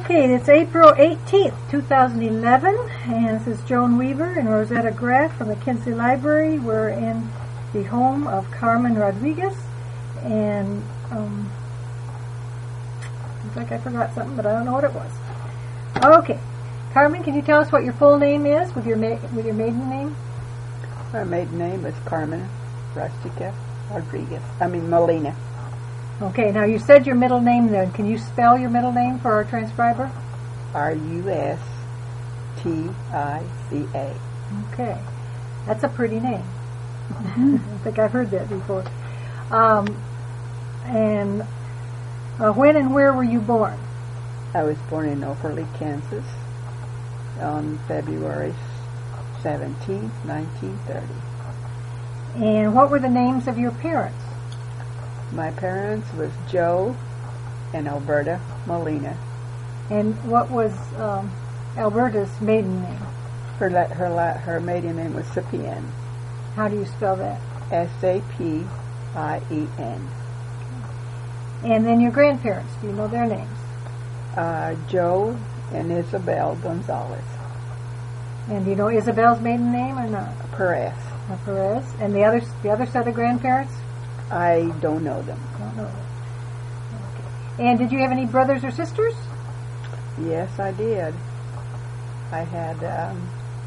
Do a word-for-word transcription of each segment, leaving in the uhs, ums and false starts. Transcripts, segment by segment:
Okay, it's April eighteenth, two thousand eleven, and this is Joan Weaver and Rosetta Graff from the Kinsley Library. We're in the home of Carmen Rodriguez, and um, looks like I forgot something, but I don't know what it was. Okay, Carmen, can you tell us what your full name is with your ma- with your maiden name? My maiden name is Carmen Rustica Rodriguez. I mean Molina. Okay, now you said your middle name then. Can you spell your middle name for our transcriber? R U S T I C A. Okay, that's a pretty name. I think I've heard that before. Um, and uh, when and where were you born? I was born in Overley, Kansas on February seventeenth, nineteen thirty. And what were the names of your parents? My parents was Joe and Alberta Molina. And what was um, Alberta's maiden name? Her la- her la- her maiden name was Sapien. How do you spell that? S A P I E N. And then your grandparents, do you know their names? Uh, Joe and Isabel Gonzalez. And do you know Isabel's maiden name or not? Perez. Uh, Perez. And the other the other set of grandparents? I don't know them. Don't know them. Okay. And did you have any brothers or sisters? Yes, I did. I had um,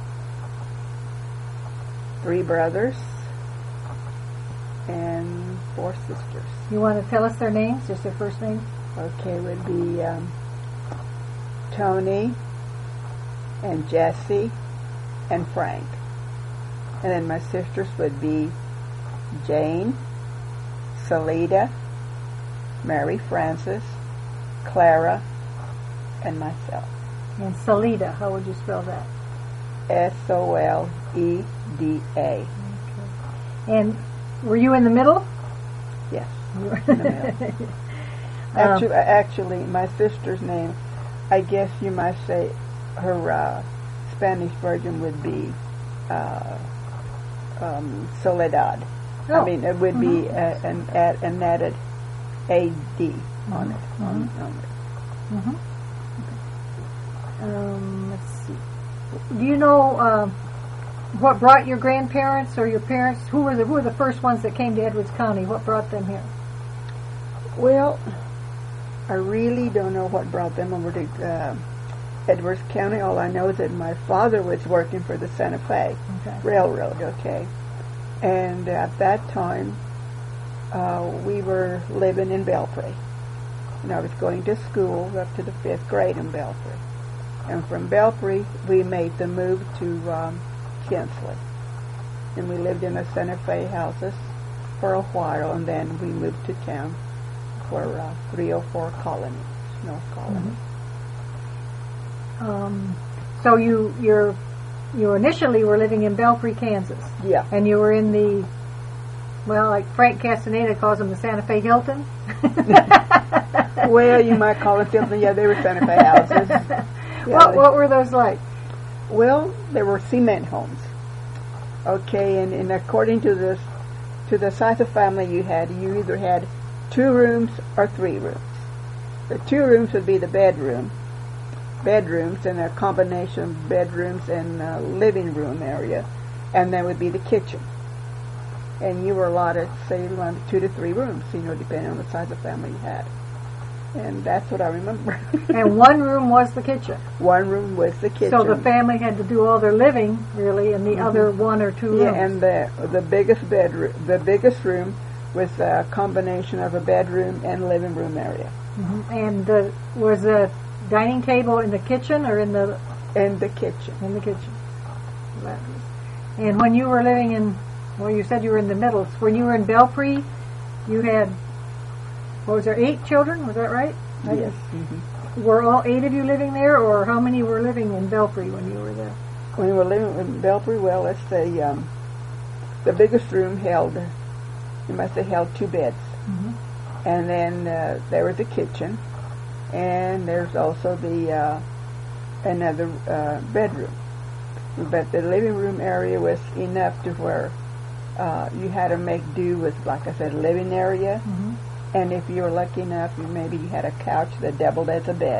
three brothers and four sisters. You want to tell us their names, just their first names? Okay, would be um, Tony and Jesse and Frank. And then my sisters would be Jane, Salida, Mary Frances, Clara, and myself. And Salida, how would you spell that? S O L E D A. Okay. And were you in the middle? Yes, You were in the middle. Actually, actually, my sister's name, I guess you might say her uh, Spanish version would be uh, um, Soledad. Oh. I mean, it would Mm-hmm. be uh, an, add, an added A D on it. Mm-hmm. On, on it. Mm-hmm. Um, let's see. Do you know uh, what brought your grandparents or your parents? Who were the who were the first ones that came to Edwards County? What brought them here? Well, I really don't know what brought them over to uh, Edwards County. All I know is that my father was working for the Santa Fe Okay. Railroad, okay? And at that time, uh, we were living in Belpre. And I was going to school up to the fifth grade in Belpre. And from Belpre, we made the move to um, Kinsley. And we lived in the Santa Fe houses for a while, and then we moved to town for uh, three oh four Colony, North Colony. Mm-hmm. Um, so you you're you initially were living in Belpre, Kansas. Yeah. And you were in the, well, like Frank Castaneda calls them, the Santa Fe Hilton. Well, you might call it something. Yeah, they were Santa Fe houses. Yeah, what they, what were those like? Well, they were cement homes. Okay, and, and according to this, to the size of family you had, you either had two rooms or three rooms. The two rooms would be the bedroom, bedrooms, and a combination of bedrooms and uh, living room area, and that would be the kitchen. And you were allotted, say, around two to three rooms, you know, depending on the size of family you had. And that's what I remember. And one room was the kitchen. One room was the kitchen. So the family had to do all their living, really, in the mm-hmm. other one or two rooms. Yeah, and the the biggest bedroom, the biggest room was a combination of a bedroom and living room area. Mm-hmm. And uh, was the dining table in the kitchen or in the in the kitchen? In the kitchen. And when you were living in, well, you said you were in the middle. When you were in Belpre, you had, what was there, eight children? Was that right? Yes. Mm-hmm. Were all eight of you living there, or how many were living in Belpre when you were there? When we were living in Belpre, well, let's say um, the biggest room held, you must have held two beds. Mm-hmm. And then uh, there was a kitchen, and there's also the uh, another uh, bedroom. But the living room area was enough to where uh, you had to make do with, like I said, a living area. Mm-hmm. And if you were lucky enough, you maybe you had a couch that doubled as a bed.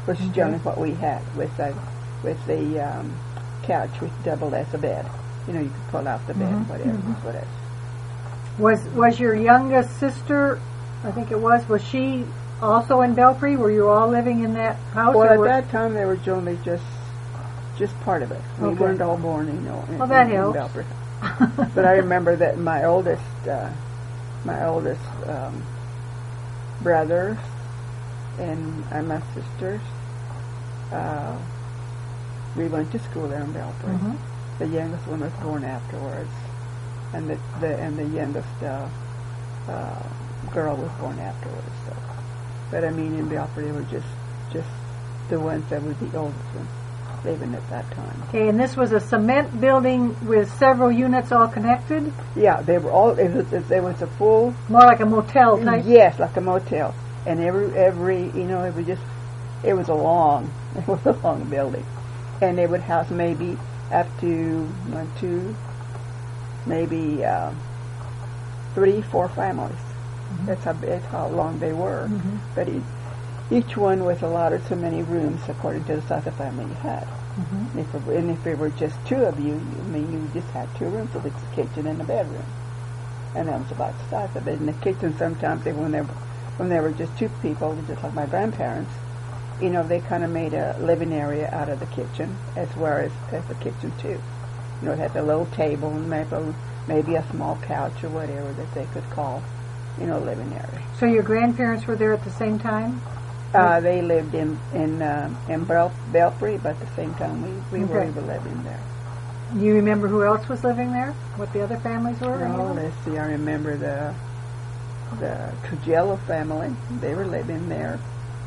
which is Okay. generally what we had with the with the um, couch, which doubled as a bed. You know, you could pull out the bed, Mhm, whatever, mhm. whatever. Was was your youngest sister, I think it was, was she also in Belpre? Were you all living in that house? Well, or at were- that time, they were generally just just part of it. We Okay. weren't all born, you know, in, Well, that in, in helps. Belpre. But I remember that my oldest, uh, my oldest um, brothers and, and my sisters, uh, we went to school there in Belpre. Mhm. The youngest one was born afterwards, and the, the and the youngest uh, uh, girl was born afterwards. So, but I mean, in Belpre, they were just just the ones that were the oldest ones living at that time. Okay, and this was a cement building with several units all connected? Yeah, they were all. It was, it, there was a full. More like a motel type? Yes, like a motel, and every every you know it was just it was a long it was a long building, and they would house maybe up to one, two, maybe uh, three, four families. Mm-hmm. That's how that's how long they were. Mhm. But each, each one was allotted so many rooms according to the size of family you had. Mhm. And if it, and if there were just two of you, you I mean you just had two rooms, so it's a kitchen and a bedroom, and that was about the size of it. In the kitchen, sometimes they, when they were, when there were just two people, just like my grandparents, you know, they kind of made a living area out of the kitchen as well as, as the kitchen too. You know, it had a little table and maybe maybe a small couch or whatever that they could call, you know, living area. So your grandparents were there at the same time? Uh, they lived in in uh, in Bel- Belpre, but at the same time we we were Okay. we were living there. Do you remember who else was living there? What the other families were? Oh, let's see. I remember the the Trujillo family. They were living there,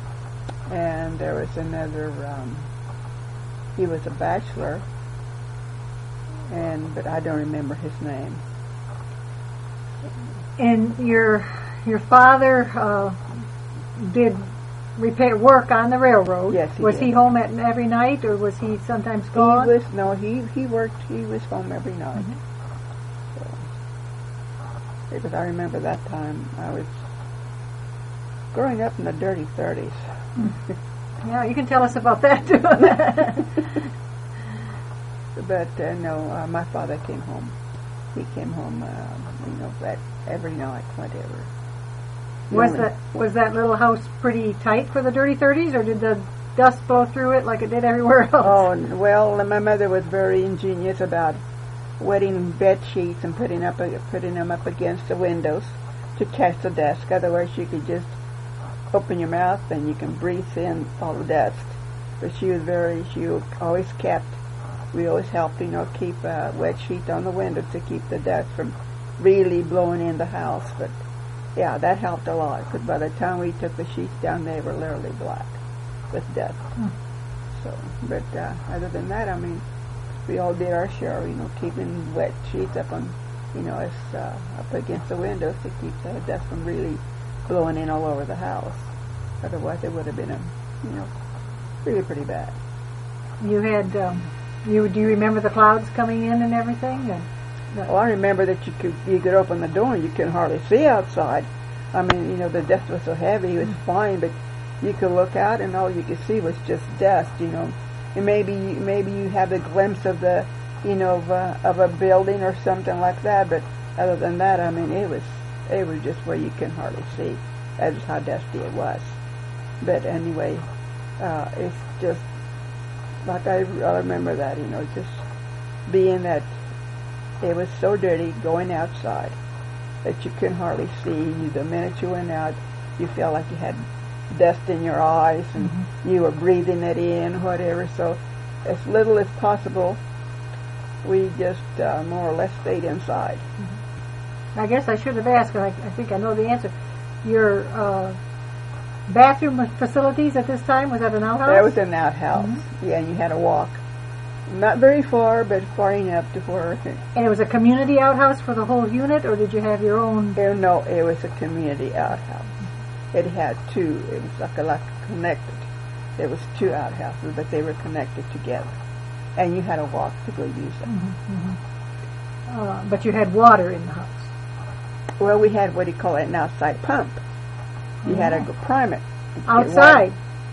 and there was another. Um, he was a bachelor, and but I don't remember his name. And your your father uh, did repair work on the railroad. Yes, he was did. he home at every night, or was he sometimes He gone? was no. He he worked. He was home every night. So, because I remember that time I was growing up in the dirty thirties. Yeah, you can tell us about that too. But uh, no, uh, my father came home. He came home, uh, you know, that every night, whatever. was Really. that was that little house pretty tight for the dirty thirties, or did the dust blow through it like it did everywhere else? Oh n- well, my mother was very ingenious about wetting bed sheets and putting up a, putting them up against the windows to catch the dust. Otherwise, you could just open your mouth and you can breathe in all the dust. But she was very, she always kept. We always helped, you know, keep a wet sheet on the window to keep the dust from really blowing in the house. But yeah, that helped a lot. Because by the time we took the sheets down, they were literally black with dust. Hmm. So, but uh, other than that, I mean, we all did our share, you know, keeping wet sheets up on, you know, as uh, up against the windows to keep the dust from really blowing in all over the house. Otherwise, it would have been, a, you know, really pretty bad. You had um, you do you remember the clouds coming in and everything? And, Well, I remember that you could you could open the door and you couldn't hardly see outside. I mean, you know, the dust was so heavy, it was fine, but you could look out and all you could see was just dust, you know. And maybe maybe you have a glimpse of the, you know, of a, of a building or something like that, but other than that, I mean, it was it was just where you can hardly see. That's how dusty it was. But anyway, uh, it's just like I, I remember that, you know, just being that it was so dirty going outside that you couldn't hardly see. The minute you went out, you felt like you had dust in your eyes and Mm-hmm. you were breathing it in, whatever. So as little as possible, we just uh, more or less stayed inside. I guess I should have asked, and I, I think I know the answer. Your uh, bathroom facilities at this time, was that an outhouse? That was an outhouse. Mm-hmm. Yeah, and you had to walk. Not very far, but far enough to where... And it was a community outhouse for the whole unit, or did you have your own? Oh, no, it was a community outhouse. It had two. It was like a like connected. There was two outhouses, but they were connected together. And you had to walk to go use them. Mm-hmm, mm-hmm. Uh, but you had water in the house. Well, we had what do you call it, an outside pump. You had to go prime it. to get water. Outside? Yeah.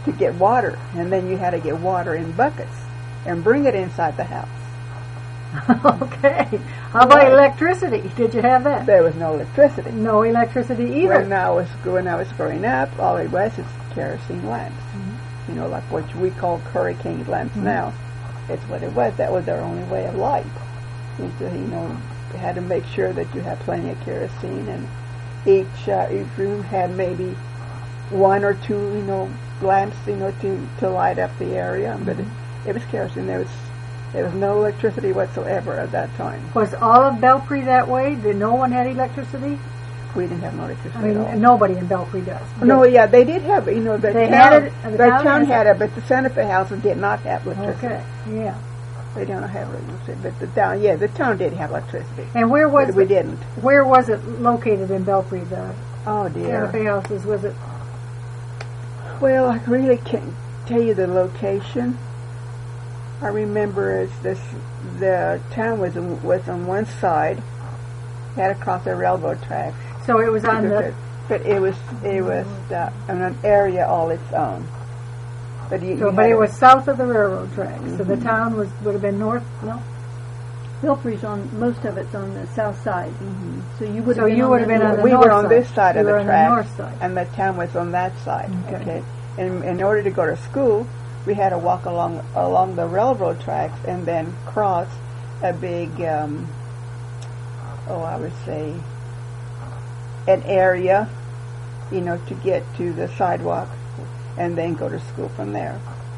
to get water, and then you had to get water in buckets and bring it inside the house. Okay. How about Right. electricity? Did you have that? There was no electricity. No electricity either. When I was when I was growing up, all it was is kerosene lamps. Mm-hmm. You know, like what we call hurricane lamps Mhm. now. It's what it was. That was their only way of light. And so, you know, you had to make sure that you had plenty of kerosene, and each uh, each room had maybe one or two, you know, lamps, you know, to to light up the area. But it, it was kerosene. There was there was no electricity whatsoever at that time. Was all of Belpre that way? Did no one had electricity? We didn't have no electricity I mean, at all. nobody in Belpre does. No, yeah, they did have, you know, the They town, had it, and the the town town has had it. it, but the Santa Fe houses did not have electricity. Okay, yeah. They don't have electricity, but the town, yeah, the town did have electricity. And where was But we it, didn't. where was it located in Belpre? The Oh Santa dear. Fe houses, was it? Well, I really can't tell you the location. I remember it's this, the town was on, was on one side, had to cross the railroad tracks. So it was on the. But it was it was uh, in an area all its own. But you, So, you but had it a- was south of the railroad tracks. So the Mhm. town was would have been north. No. Belpre's on, most of it's on the south side. Mhm. So you would So have been you on would have the been on north. the we north were on side. this side You of were the on the track, north side. and the town was on that side. Okay. Okay. And in order to go to school, we had to walk along along the railroad tracks and then cross a big, um, oh, I would say, an area, you know, to get to the sidewalk, and then go to school from there.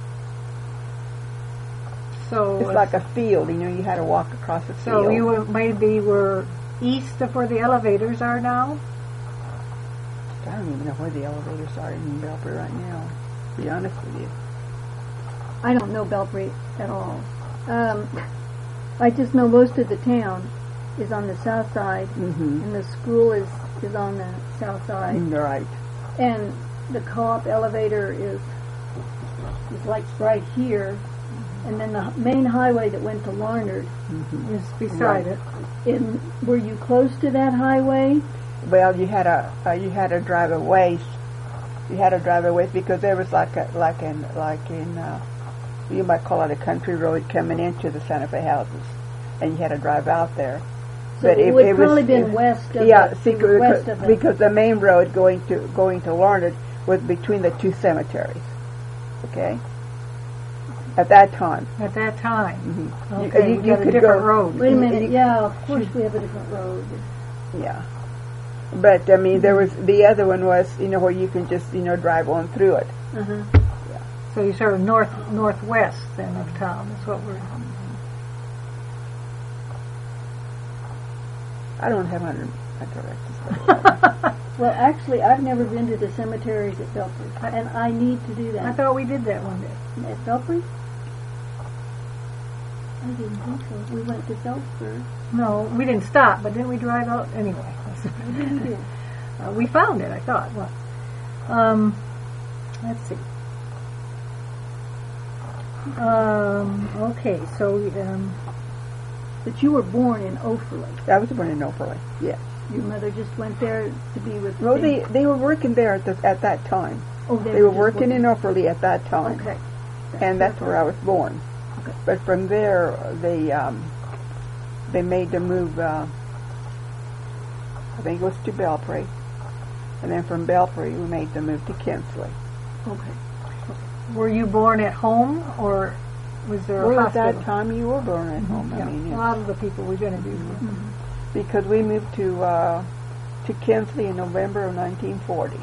So It's like a field, you know. You had to walk across a field. So you were, maybe were east of where the elevators are now? I don't even know where the elevators are in Belpre right now, to be honest with you. I don't know Belpre at all. Um, I just know most of the town is on the south side, Mm-hmm. and the school is, is on the south side. Right. And the co-op elevator is is like right here, and then the main highway that went to Larnard. Mm-hmm. Is beside Right. it. In, were you close to that highway? Well, you had a uh, you had to drive a ways. You had to drive a ways because there was like a like in like in uh, you might call it a country road coming into the Santa Fe houses, and you had to drive out there. So But it if would it was- probably been if- west of Yeah, the, see, it was west of the, because the main road going to going to Larnard was between the two cemeteries. Okay. At that time. At that time. Mm-hmm. Okay, you, got a different road. Wait a minute, you- yeah, of course we have a different road. Yeah. But I mean, there was the other one was you know where you can just you know drive on through it. Uh-huh. So you're sort of north northwest then of town. That's what we're. I don't have under my directions. Well, actually, I've never been to the cemeteries at Belpre, and I need to do I that. thought we did that one day. At Belpre? I didn't think so. We went to Belpre. No, we didn't stop, but didn't we drive out anyway? What did we do? Uh, we found it, I thought. Well, um, let's see. Um, okay, so um, But you were born in Offerley. I was born in Opelika. Yeah. Your mother just went there to be with. Well, the- they they were working there at the, at that time. oh, They were just working in Opelika at that time, Okay. and that's where I was born. Okay. But from there, they um, they made the move. Uh, I think it was to Belpre, and then from Belpre, we made the move to Kinsley. Okay. were you born at home or was there a Well, at hospital? that time, you were born at home. Yeah, I mean, a yeah. lot of the people we've interviewed were. Mhm. Because we moved to uh, to Kinsley in November of nineteen forty.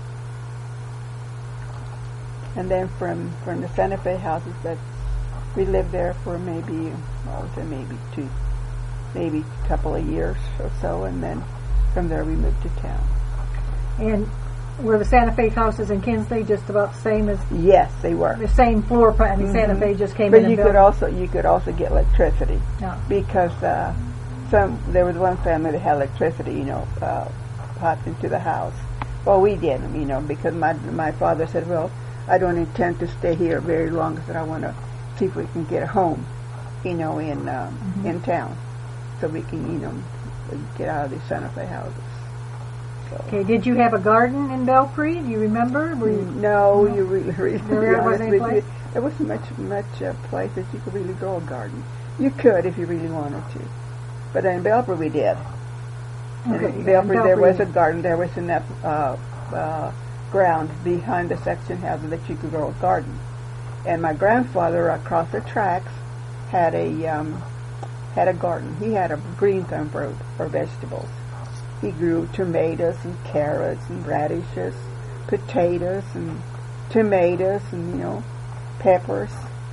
And then from, from the Santa Fe houses, that we lived there for maybe, I would say maybe two, maybe a couple of years or so, and then from there we moved to town. And were the Santa Fe houses in Kinsley just about the same as Yes, they were. the same floor plan? I mean, Santa Mhm. Fe just came But in and you built. could also you could also get electricity No. because uh, some there was one family that had electricity, you know, uh, popped into the house. Well, we didn't, you know, because my my father said, well, I don't intend to stay here very long, so I want to see if we can get a home, you know, in um, Mhm. in town, so we can, you know, get out of these Santa Fe houses. So. Okay, did you have a garden in Belpre? Do you remember? Were you, No, you really, really There to be wasn't honest any with place? you, there wasn't much, much uh, place that you could really grow a garden. You could if you really wanted to. But in Belpre we did. Okay, In yeah, Belpre in there Belpre. was a garden. There was enough uh, uh, ground behind the section houses that you could grow a garden. And my grandfather across the tracks had a um, had a garden. He had a green thumb for, for vegetables. He grew tomatoes and carrots and radishes, potatoes and tomatoes and, you know, peppers.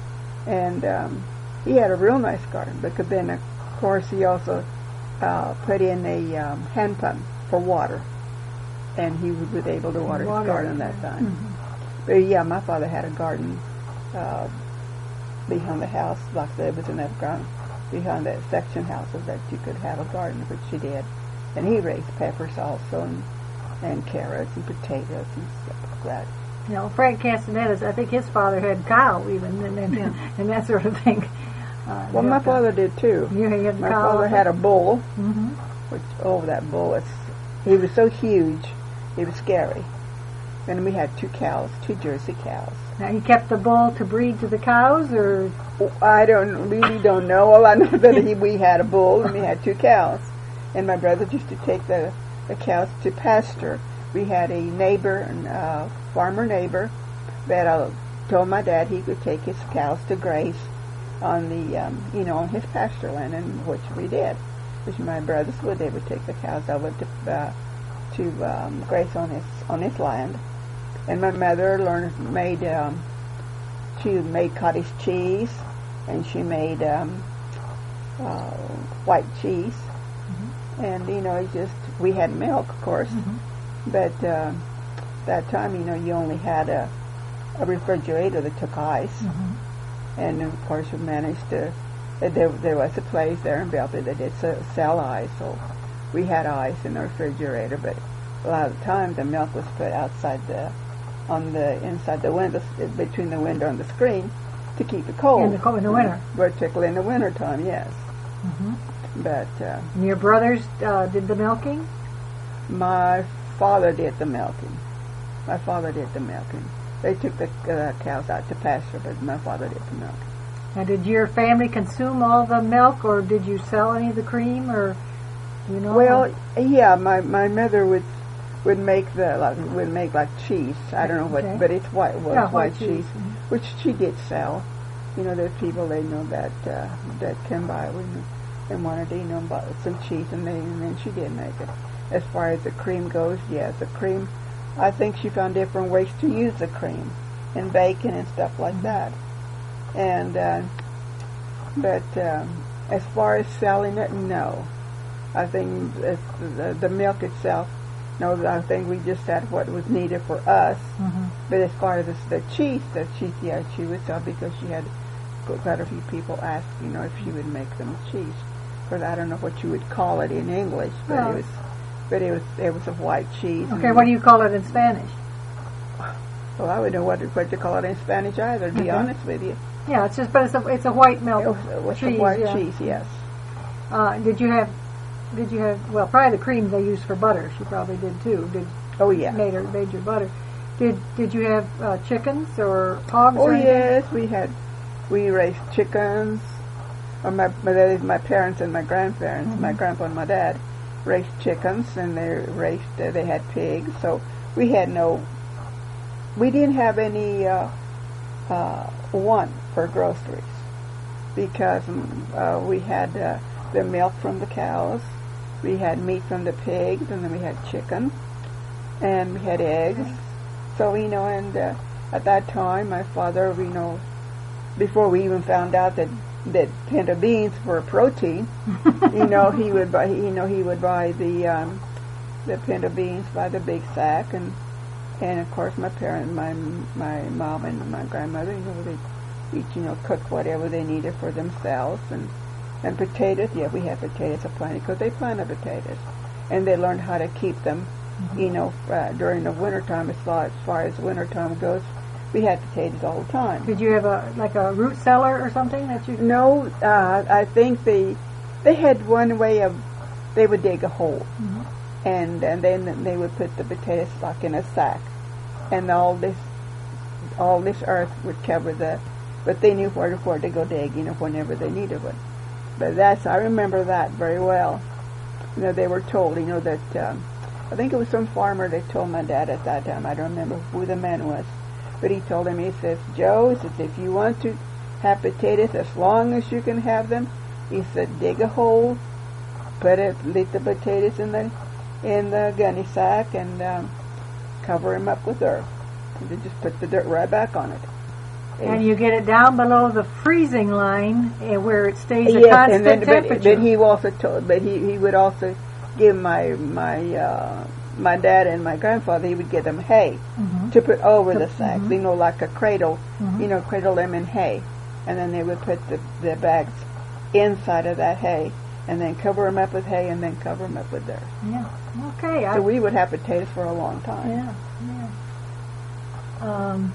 And um, he had a real nice garden. But then, of course, he also uh, put in a um, hand pump for water. And he was able to water, Water, his garden that yeah. time. Mhm. But yeah, my father had a garden uh, behind the house, like there was enough ground behind that section houses that you could have a garden, which he did. And he raised peppers also, and, and carrots and potatoes and stuff like that. You know, Frank Castaneda's, I think his father had cow even, and and, and that sort of thing. Uh, Well, my yeah. father did too. You had My cow. father had a bull, Mm-hmm. which, oh, that bull was, he was so huge, it was scary. And we had two cows, two Jersey cows. Now, he kept the bull to breed to the cows, or I don't really don't know. All I know is that he, we had a bull and we had two cows, and my brother used to take the, the cows to pasture. We had a neighbor, a uh, farmer neighbor, that uh, told my dad he could take his cows to graze on the um, you know on his pasture land, and which we did. Which my brothers would they would take the cows over to uh, to um, graze on his on his land. And my mother learned made um, she made cottage cheese, and she made um, uh, white cheese, mm-hmm. and you know, it's just we had milk, of course, mm-hmm. but uh, that time, you know, you only had a, a refrigerator that took ice, mm-hmm. and of course, we managed to. There, there was a place there in Belpre that did sell ice, so we had ice in the refrigerator, but a lot of the time the milk was put outside the. on the inside the window, between the window and the screen, to keep it cold. in the cold in the winter. Particularly in the winter time, yes. Mm-hmm. But uh, And your brothers uh, did the milking? my father did the milking. My father did the milking. They took the uh, cows out to pasture, but my father did the milking. Now, did your family consume all the milk, or did you sell any of the cream, or you know? Well, yeah, my my mother would. would make the like would make like cheese. I don't know what, Okay. but it's white was Yeah, white white cheese, cheese. Mhm. which she did sell. You know, there's people they know that uh, that can buy it and wanted to you know buy some cheese, and they and then she did make it. As far as the cream goes, yes, the cream. I think she found different ways to use the cream, in bacon and stuff like that. And uh, but um, as far as selling it, no. I think it's the, the milk itself. No, I think we just had what was needed for us. Mm-hmm. But as far as the cheese, the cheese, yeah, she would sell because she had quite a few people ask, you know, if she would make them cheese. Because I don't know what you would call it in English, but Well, it was, but it was, it was a white cheese. Okay, what do you call it in Spanish? Well, I would know what what to call it in Spanish either. To be Okay. honest with you, Yeah, it's just, but it's a it's a white milk it was, it was cheese. a white yeah. cheese, yes. Uh, did you have? Did you have? Well, probably the cream they used for butter. She probably did too. Did Oh yeah. made her made your butter. Did Did you have uh, chickens or hogs? Oh or anything? yes, we had, we raised chickens. Or my, my that is my parents and my grandparents, Mm-hmm. my grandpa and my dad, raised chickens, and they raised uh, they had pigs. So we had no, we didn't have any uh, uh, want for groceries because um, uh, we had uh, the milk from the cows, we had meat from the pigs, and then we had chicken, and we had eggs. So you know, and uh, at that time, my father, you know, before we even found out that that pinto beans were protein, you know, he would buy, you know, he would buy the um, the pinto beans by the big sack, and and of course my parents, my my mom and my grandmother, you know, they each you know cooked whatever they needed for themselves, and and potatoes, yeah, we had potatoes aplenty because they planted potatoes, and they learned how to keep them, mm-hmm. you know, uh, during the wintertime. As far as far as wintertime goes, we had potatoes all the time. Did you have a like a root cellar or something that you? No, uh, I think they they had one way of they would dig a hole, Mm-hmm. and and then they would put the potato stalk in a sack, and all this all this earth would cover the, but they knew where to where to go dig, you know, whenever they needed it. But that's I remember that very well. You know, they were told, you know, that um, I think it was some farmer that told my dad at that time. I don't remember who the man was, but he told him, he says, Joe, he says, if you want to have potatoes as long as you can have them, he said, dig a hole, put it, leave the potatoes in the in the gunny sack, and um, cover them up with earth. And then just put the dirt right back on it. And you get it down below the freezing line uh, where it stays a yes, constant and then, temperature. But, but he also told, but he, he would also give my my uh, my dad and my grandfather, he would give them hay mm-hmm. to put over the sacks, mm-hmm. you know, like a cradle, mm-hmm. you know, cradle them in hay, and then they would put the the bags inside of that hay, and then cover them up with hay, and then cover them up with dirt. Yeah. Okay. So I, we would have potatoes for a long time. Yeah. Yeah. Um.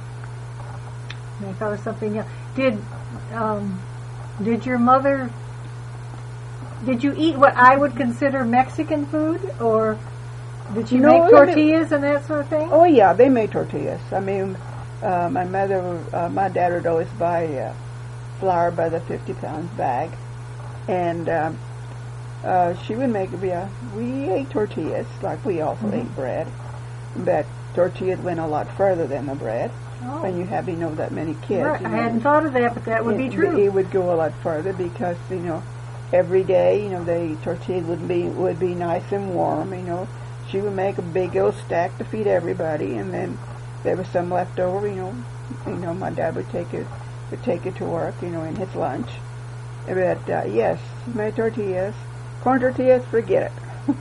I thought of something else. Did um, did your mother? Did you eat what I would consider Mexican food, or did you No, make they tortillas and that sort of thing? Oh yeah, they made tortillas. I mean, uh, my mother, uh, my dad would always buy uh, flour by the fifty pounds bag, and um, uh, she would make. Yeah, we ate tortillas like we also mm-hmm. ate bread, but tortillas went a lot further than the bread. Oh. When you have, you know, that many kids. Right. You I know, hadn't thought of that, but that would it, be true. It would go a lot further because, you know, every day, you know, the tortilla would be would be nice and warm. You know, she would make a big old stack to feed everybody, and then there was some left over. You know, you know, my dad would take it would take it to work. You know, in his lunch. But uh, yes, she made tortillas, corn tortillas. Forget it.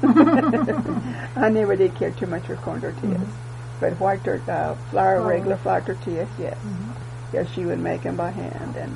I never did care too much for corn tortillas. Mm-hmm. But white tor- uh, flour, Flour. regular flour tortillas, yes. Mm-hmm. Yes, she would make them by hand and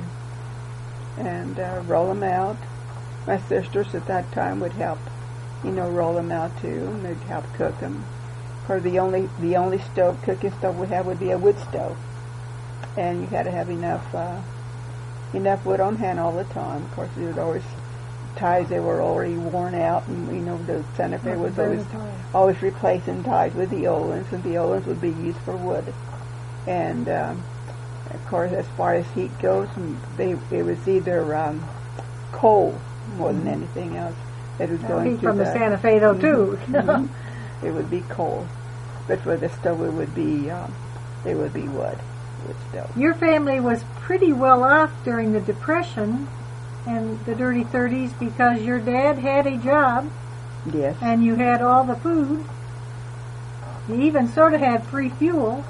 and uh, roll them out. My sisters at that time would help, you know, roll them out too, and they'd help cook them. For the only the only stove, cooking stove we had would be a wood stove, and you had to have enough uh, enough wood on hand all the time. Of course, there would always ties that were already worn out, and you know the Santa Fe was always always replacing ties with the old ones, and the old ones would be used for wood. And um, of course, as far as heat goes, they it was either um, coal more than anything else that was going heat to from the, the Santa Fe though too. Mm-hmm. It would be coal, but for the stove it would be um, it would be wood. Wood stove. Your family was pretty well off during the Depression and the dirty thirties because your dad had a job. Yes. And you had all the food. You even sort of had free fuel.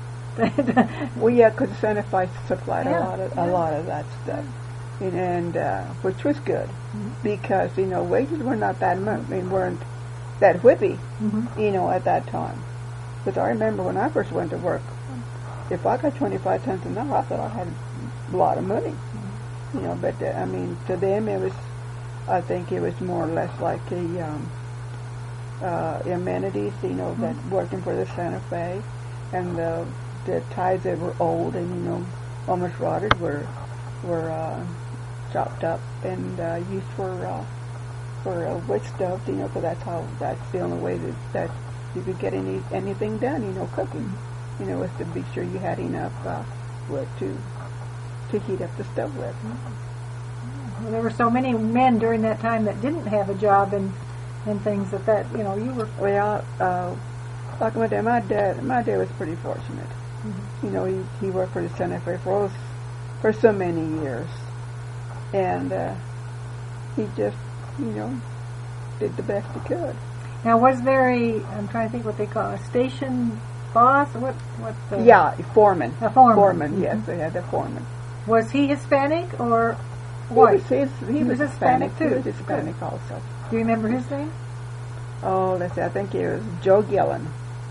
Well, yeah, because Santa Fe supplied Yeah, a lot of yeah. a lot of that stuff, and, and uh, which was good mm-hmm. because you know wages were not that much. I mean, weren't that whippy, mm-hmm. you know, at that time. Because I remember when I first went to work, if I got twenty-five cents an hour, I thought I had a lot of money. You know, but uh, I mean, to them it was, I think it was more or less like a um, uh, amenities, you know, mm-hmm. that working for the Santa Fe, and the the ties that were old and you know almost rotted were were uh, chopped up and uh, used for uh, for uh, wood stove, you know, because that's how that's the only way that, that you could get any anything done, you know, cooking, you know, was to be sure you had enough uh, wood to. to heat up the stove with. Well, there were so many men during that time that didn't have a job and and things that that you know you were. Well, uh, like my dad, my dad, my dad was pretty fortunate. Mm-hmm. You know, he, he worked for the Santa Fe for for so many years, and uh, he just you know did the best he could. Now, was there a? I'm trying to think what they call a station boss. What what? The, yeah, foreman. A foreman. Foreman. Mm-hmm. Yes, they had a foreman. Was he Hispanic or He white? was, his, he, He was was Hispanic, Hispanic, too. He was Hispanic also. Do you remember his name? Oh, let's see, I think it was Joe Gillen.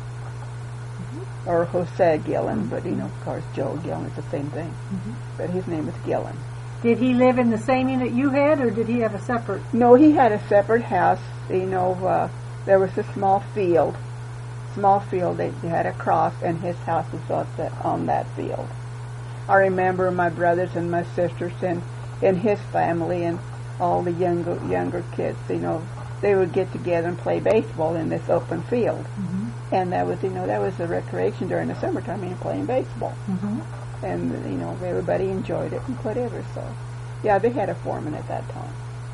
Mm-hmm. Or Jose Gillen, mm-hmm. but you know, of course, Joe Gillen is the same thing. Mm-hmm. But his name is Gillen. Did he live in the same unit you had, or did he have a separate? No, he had a separate house. You know, uh, there was a small field, small field. They had a cross, and his house was on that, on that field. I remember my brothers and my sisters and, and his family and all the younger younger kids, you know, they would get together and play baseball in this open field. Mm-hmm. And that was, you know, that was the recreation during the summertime, you know, playing baseball. Mm-hmm. And, you know, everybody enjoyed it and whatever. So, yeah, they had a foreman at that time.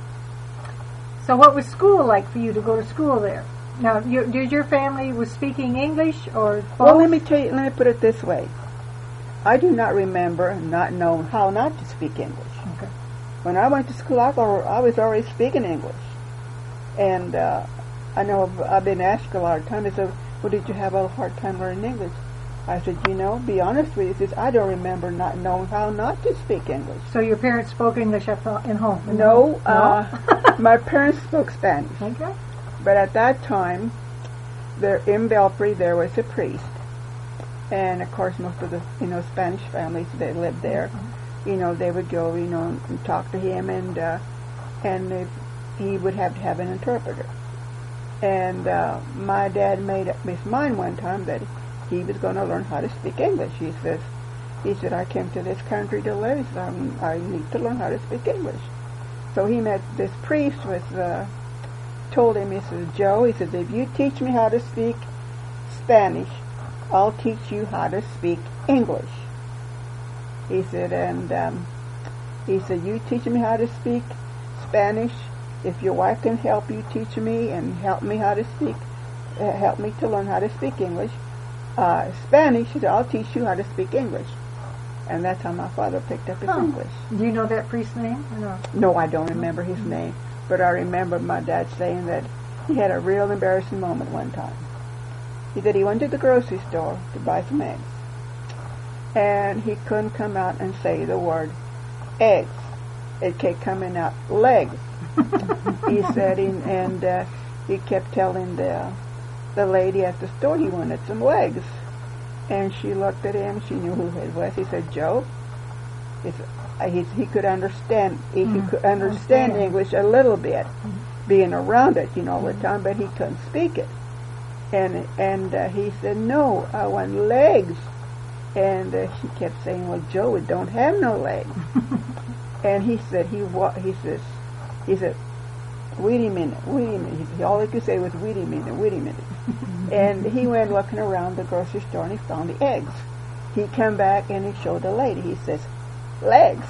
So what was school like for you to go to school there? Now, you, did your family was speaking English or both? Well, let me tell you, let me put it this way. I do not remember not knowing how not to speak English. Okay. When I went to school, I, go, I was already speaking English. And uh, I know I've, I've been asked a lot of times, they said, well, did you have a hard time learning English? I said, you know, be honest with you, says, I don't remember not knowing how not to speak English. So your parents spoke English at the, in home? In No, home? uh, my parents spoke Spanish. Okay. But at that time, there in Belpre, there was a priest. And, of course, most of the, you know, Spanish families that lived there, mm-hmm. you know, they would go, you know, and talk to him, and uh, and if he would have to have an interpreter. And uh, my dad made up his mind one time that he was going to learn how to speak English. He says, he said, I came to this country to live, so I'm, I need to learn how to speak English. So he met this priest, was uh, told him, he says, Joe, he said, if you teach me how to speak Spanish, I'll teach you how to speak English. He said, and um, he said, you teach me how to speak Spanish. If your wife can help you teach me and help me how to speak, uh, help me to learn how to speak English, uh, Spanish, he said, I'll teach you how to speak English. And that's how my father picked up his huh. English. Do you know that priest's name? Or no? No, I don't remember his name. But I remember my dad saying that he had a real embarrassing moment one time. He said he went to the grocery store to buy some eggs. And he couldn't come out and say the word eggs. It kept coming out legs. He said, he, and uh, he kept telling the the lady at the store he wanted some legs. And she looked at him. She knew who he was. He said, Joe, he, said, uh, he, he could understand he mm-hmm. could understand understand. English a little bit, mm-hmm. being around it, you know, all the time, but he couldn't speak it. And and uh, he said, no, I want legs. And uh, she kept saying, well, Joe, it don't have no legs. And he said, he wa- he says, he said, wait a minute, wait a minute. He, all he could say was, wait a minute, wait a minute. And he went looking around the grocery store and he found the eggs. He came back and he showed the lady. He says, legs.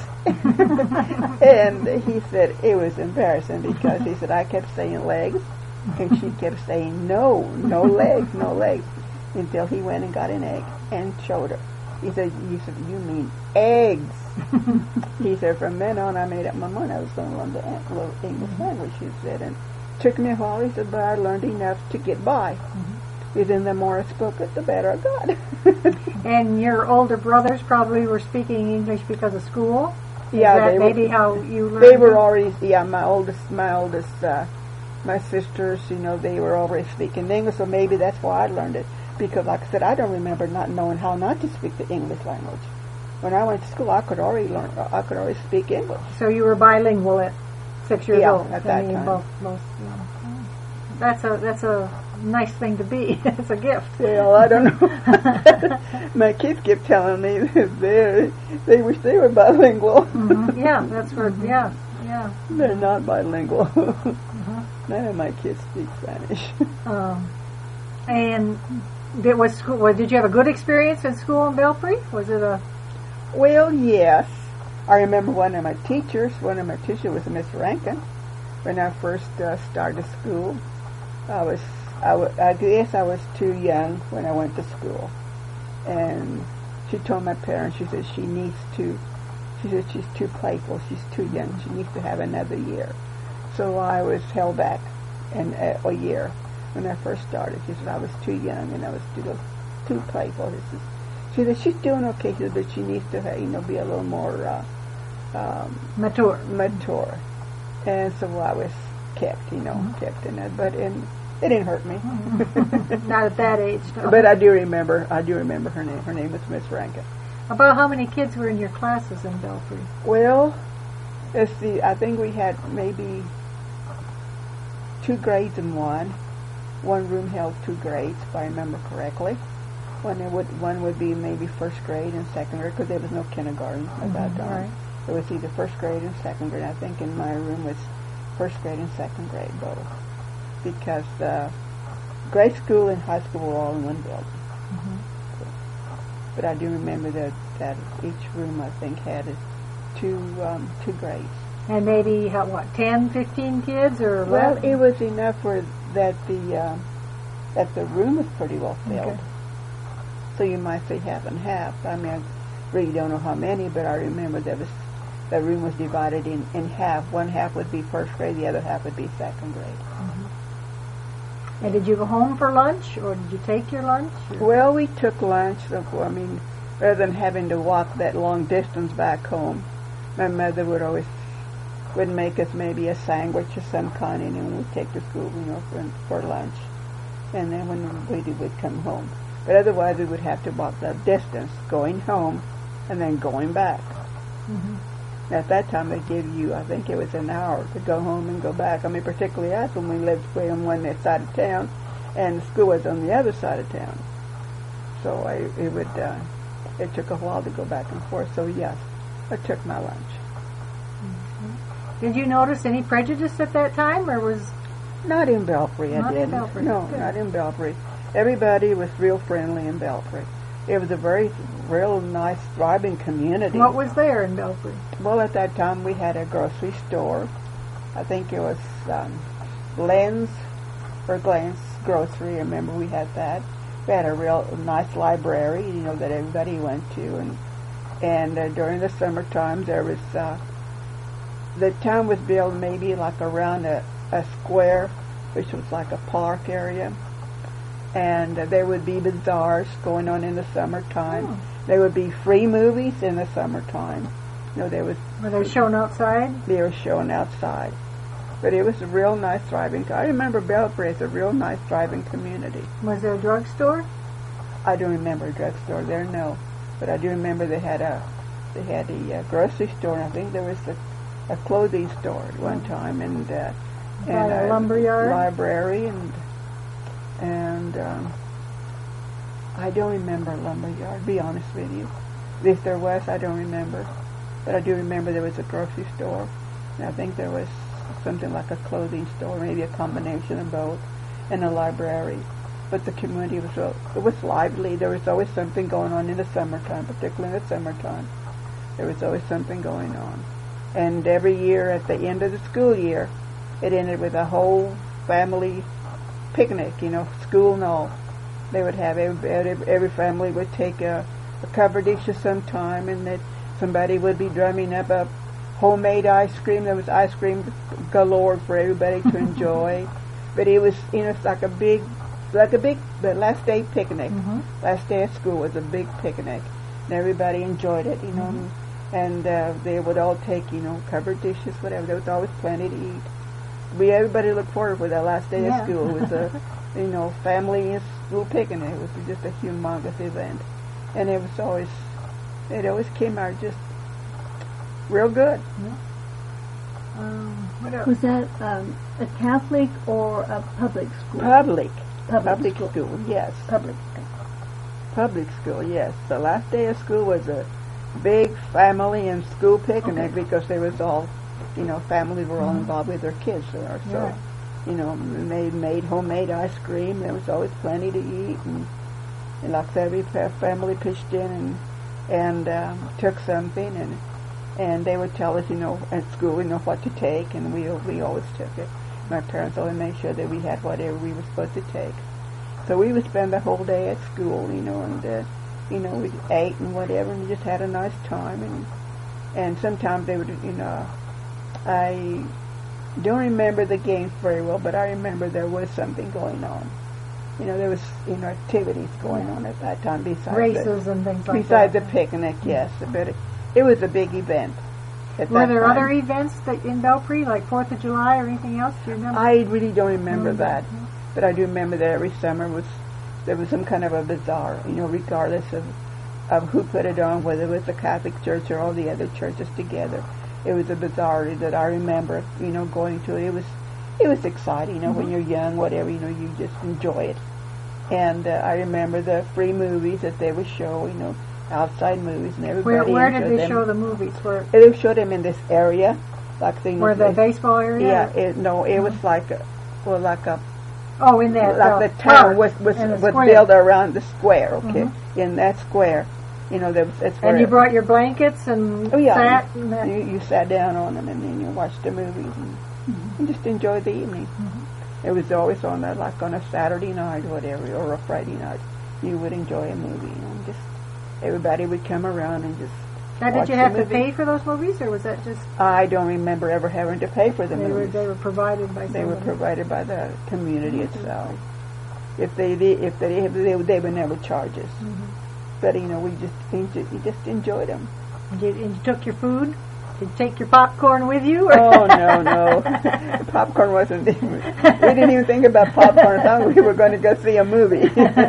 And he said it was embarrassing because he said, I kept saying legs. And she kept saying, no, no legs, no legs. Until he went and got an egg and showed her. He said, he said, you mean eggs. He said, from then on, I made up my mind I was going to learn the learn English language, he said. And it took me a while, he said, but I learned enough to get by. Mm-hmm. He said, the more I spoke it, the better I got. And your older brothers probably were speaking English because of school? Is yeah, that they maybe were, how you learned They were it? already, yeah, my oldest, my oldest, uh, my sisters, you know, they were already speaking English, so maybe that's why I learned it. Because, like I said, I don't remember not knowing how not to speak the English language. When I went to school, I could already learn. I could already speak English. So you were bilingual at six years yeah, old. at I that mean, time. Both, both, yeah. That's a that's a nice thing to be. It's a gift. Well, I don't know. My kids kept telling me that they they wish they were bilingual. Mm-hmm. Yeah, that's where. Yeah, yeah. They're not bilingual. Mm-hmm. None of my kids speak Spanish. Um, and did was school? Well, did you have a good experience in school in Belpre? Was it a Well, yes. I remember one of my teachers, one of my teachers was Miss Rankin. When I first uh, started school, I was, I, w- I guess I was too young when I went to school. And she told my parents, she said she needs to, she said she's too playful, she's too young, she needs to have another year. So I was held back in uh, a year when I first started. She said I was too young and I was too, too playful. This is, She said she's doing okay, she said, but she needs to, you know, be a little more uh, um, mature. Mature, and so I was kept, you know, mm-hmm. kept in it. But in, it didn't hurt me. Mm-hmm. Not at that age. No. But I do remember. I do remember her name. Her name was Miss Rankin. About how many kids were in your classes in Belpre? Well, let's see. I think we had maybe two grades in one. One room held two grades, if I remember correctly. One it would one would be maybe first grade and second grade because there was no kindergarten at mm-hmm, that time. Right. It was either first grade and second grade. I think in my room was first grade and second grade both. because uh, grade school and high school were all in one building. Mm-hmm. So, but I do remember that, that each room, I think, had two um, two grades. And maybe, how, what, ten, fifteen kids or Well, eleven? it was enough for that the uh, that the room was pretty well filled. Okay. So you might say half and half. I mean, I really don't know how many, but I remember that was the room was divided in, in half. One half would be first grade, the other half would be second grade. Mm-hmm. And did you go home for lunch, or did you take your lunch? Or? Well, we took lunch. So, I mean, rather than having to walk that long distance back home, my mother would always would make us maybe a sandwich of some kind, and then we'd take to school, you know, for, for lunch. And then when we did, we'd come home. But otherwise, we would have to walk that distance, going home and then going back. Mm-hmm. At that time, they gave you, I think it was an hour to go home and go back. I mean, particularly us when we lived way on one side of town, and the school was on the other side of town. So I, it would, uh, it took a while to go back and forth. So yes, I took my lunch. Did you notice any prejudice at that time, or was... Not in Belpre, I Not in didn't. Belpre, No, good. not in Belpre. Everybody was real friendly in Belpre. It was a very, real nice, thriving community. What was there in Belpre? Well, at that time we had a grocery store. I think it was um, Glenn's or Glenn's Grocery. I remember we had that. We had a real nice library, you know, that everybody went to, and and uh, during the summertime there was. Uh, the town was built maybe like around a, a square, which was like a park area, and uh, there would be bazaars going on in the summertime. Oh. There would be free movies in the summertime. You know, there was. Were they shown outside? They were shown outside. But it was a real nice, thriving. I remember Belpre as a real nice, thriving community. Was there a drugstore? I don't remember a drugstore there, no. But I do remember they had a they had a uh, grocery store, and I think there was a, a clothing store at one time, and uh, By and a lumberyard? library, and and um, I don't remember a lumberyard. To be honest with you, if there was, I don't remember. But I do remember there was a grocery store, and I think there was something like a clothing store, maybe a combination of both, and a library. But the community was real, it was lively. There was always something going on in the summertime, particularly in the summertime. There was always something going on. And every year at the end of the school year, it ended with a whole family picnic, you know, school and all. They would have, every, every, every family would take a, a covered dish of some time, and that somebody would be drumming up a homemade ice cream. There was ice cream galore for everybody to enjoy. But it was, you know, it's like a big, like a big, the last day picnic. Mm-hmm. Last day of school was a big picnic. And everybody enjoyed it, you know. Mm-hmm. And uh, they would all take, you know, covered dishes, whatever. There was always plenty to eat. We, everybody looked forward for that last day Yeah. of school. It was a, you know, family and school picnic. It was just a humongous event. And it was always, it always came out just real good. Um, what else? Was that um, a Catholic or a public school? Public. Public Public school. school, yes. Public. Public school, yes. The last day of school was a big family and school picnic Okay. because they was all, you know, families were all involved with their kids there. So, Right. you know, they made homemade ice cream. There was always plenty to eat. And, and like I said, every fa- family pitched in and, and um, took something. And and they would tell us, you know, at school, you know, what to take. And we we always took it. My parents always made sure that we had whatever we were supposed to take. So we would spend the whole day at school, you know, and, uh, you know, we ate and whatever, and just had a nice time. And and sometimes they would, you know, I don't remember the games very well, but I remember there was something going on. You know, there was, you know, activities going on at that time besides Races the, and things like besides that. the picnic, yes. But it, it was a big event at Were that there time. other events that in Belpre, like Fourth of July or anything else? Do you remember? I really don't remember Mm. that, but I do remember that every summer was there was some kind of a bazaar, you know, regardless of of who put it on, whether it was the Catholic Church or all the other churches together. It was a bazaar that I remember, you know, going to. It was it was exciting, you know, when you're young, whatever, you know, you just enjoy it. And uh, I remember the free movies that they would show, you know, outside movies, and everybody where where did enjoyed they them. show the movies? Where They would show them in this area, like they, you know, where the they- baseball area? yeah, it, no, it was like a, well, like a Oh, in that like uh, the town park was was, and the was square. built around the square. Okay, Mhm. in that square, you know, there was, that's where And you brought your blankets and oh yeah, sat and that. you, you sat down on them and then you watched the movies and, and just enjoyed the evening. Mm-hmm. It was always on a, like on a Saturday night, whatever, or a Friday night. You would enjoy a movie, and just everybody would come around and just. Now, did watch you the have to movie. pay for those movies, or was that just I don't remember ever having to pay for the they were movies. they were provided by They were somebody? provided by the community itself. If they did, if they if they, they would never charge us. Mhm. But you know, we just enjoyed, we just enjoyed them. And you, and you took your food. Did you take your popcorn with you? Or? Oh no, no, popcorn wasn't. Even, we didn't even think about popcorn. I thought we were going to go see a movie.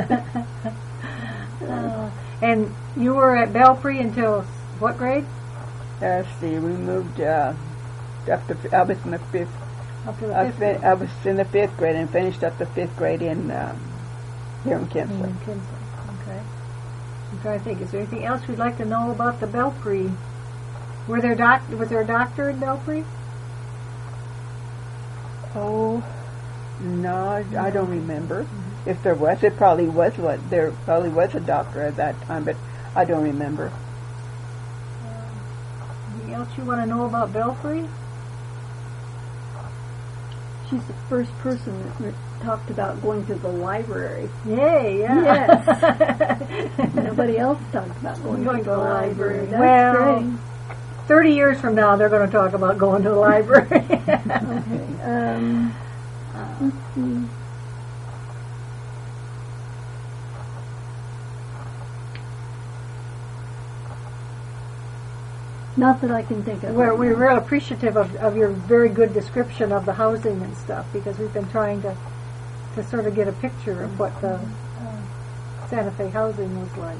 uh, and you were at Belfry until what grade? Let's see, we moved uh, up to. I was in the fifth. Up to the I, fifth fin- grade. I was in the fifth grade and finished up the fifth grade in um, here in Kinsley. In Kinsley. Okay. I'm trying to think. Is there anything else you'd like to know about the Belfry? Were there doc? Was there a doctor in Belfry? Oh, no, I, I don't remember. If there was, it probably was what there probably was a doctor at that time, but I don't remember. Anything else you want to know about Belfry? She's the first person that re- talked about going to the library. Yay! Yeah. Yes. Nobody else talked about going, Going to the library. That's well, great. Thirty years from now, they're going to talk about going to the library. Okay. Um, let's see. Not that I can think of. We're, right we're now. real appreciative of, of your very good description of the housing and stuff, because we've been trying to to sort of get a picture of what the uh, Santa Fe housing was like.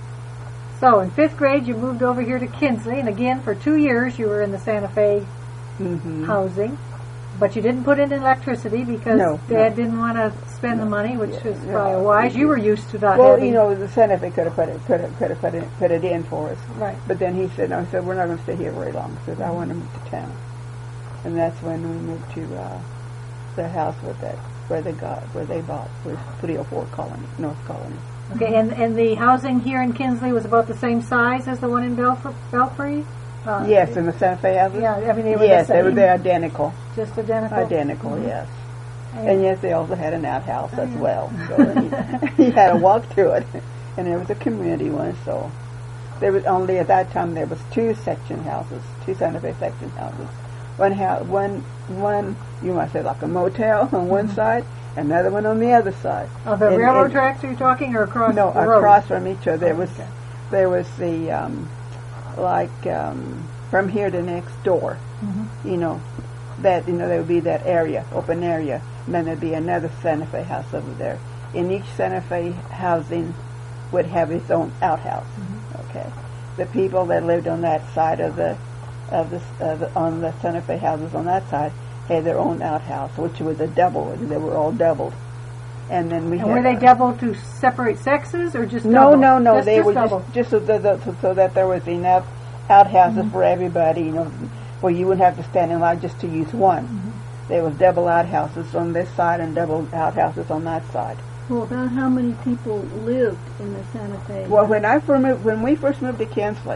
So in fifth grade, you moved over here to Kinsley, and again for two years you were in the Santa Fe Mm-hmm. housing, but you didn't put in electricity because No, Dad no. didn't want to spend the No. money, which Yeah, was yeah. probably wise. You were used to not Well, having. you know, the Santa Fe could have put it could have could have put it put it in for us, Right. but then he said, "No," he said, "We're not going to stay here very long." He said, "I want to move to town," and that's when we moved to uh, the house with that where they got where they bought was three oh four Colony, North Colony. Okay, and and the housing here in Kinsley was about the same size as the one in Belfry? Belfry? Uh, Yes, in the Santa Fe houses. Yeah, I mean they were yes, the same. they were they're identical, Just identical. identical. Mhm. Yes, And- and yes, they also had an outhouse as yeah. well. So he, he had to walk to it, and it was a community one. So there was only at that time there was two section houses, two Santa Fe section houses. One house, one one you might say like a motel on one side, another one on the other side. Oh, the And- railroad and- tracks are you talking, or across No, the road? across from each other. There was Okay. there was the um, like um, from here to next door. Mhm. You know, that you know there would be that area, open area, and then there'd be another Santa Fe house over there. In each Santa Fe housing would have its own outhouse. Okay, the people that lived on that side of the of the, uh, the on the Santa Fe houses on that side had their own outhouse, which was a double. They were all doubled, and then we And had were they uh, double to separate sexes, or just no, double? no, no. Just, they just were double. just just so that, that- so, so that there was enough outhouses for everybody. You know, where you wouldn't have to stand in line just to use one. There was double outhouses on this side and double outhouses on that side. Well, about how many people lived in the Santa Fe? Well, when I first moved, when we first moved to Kinsley,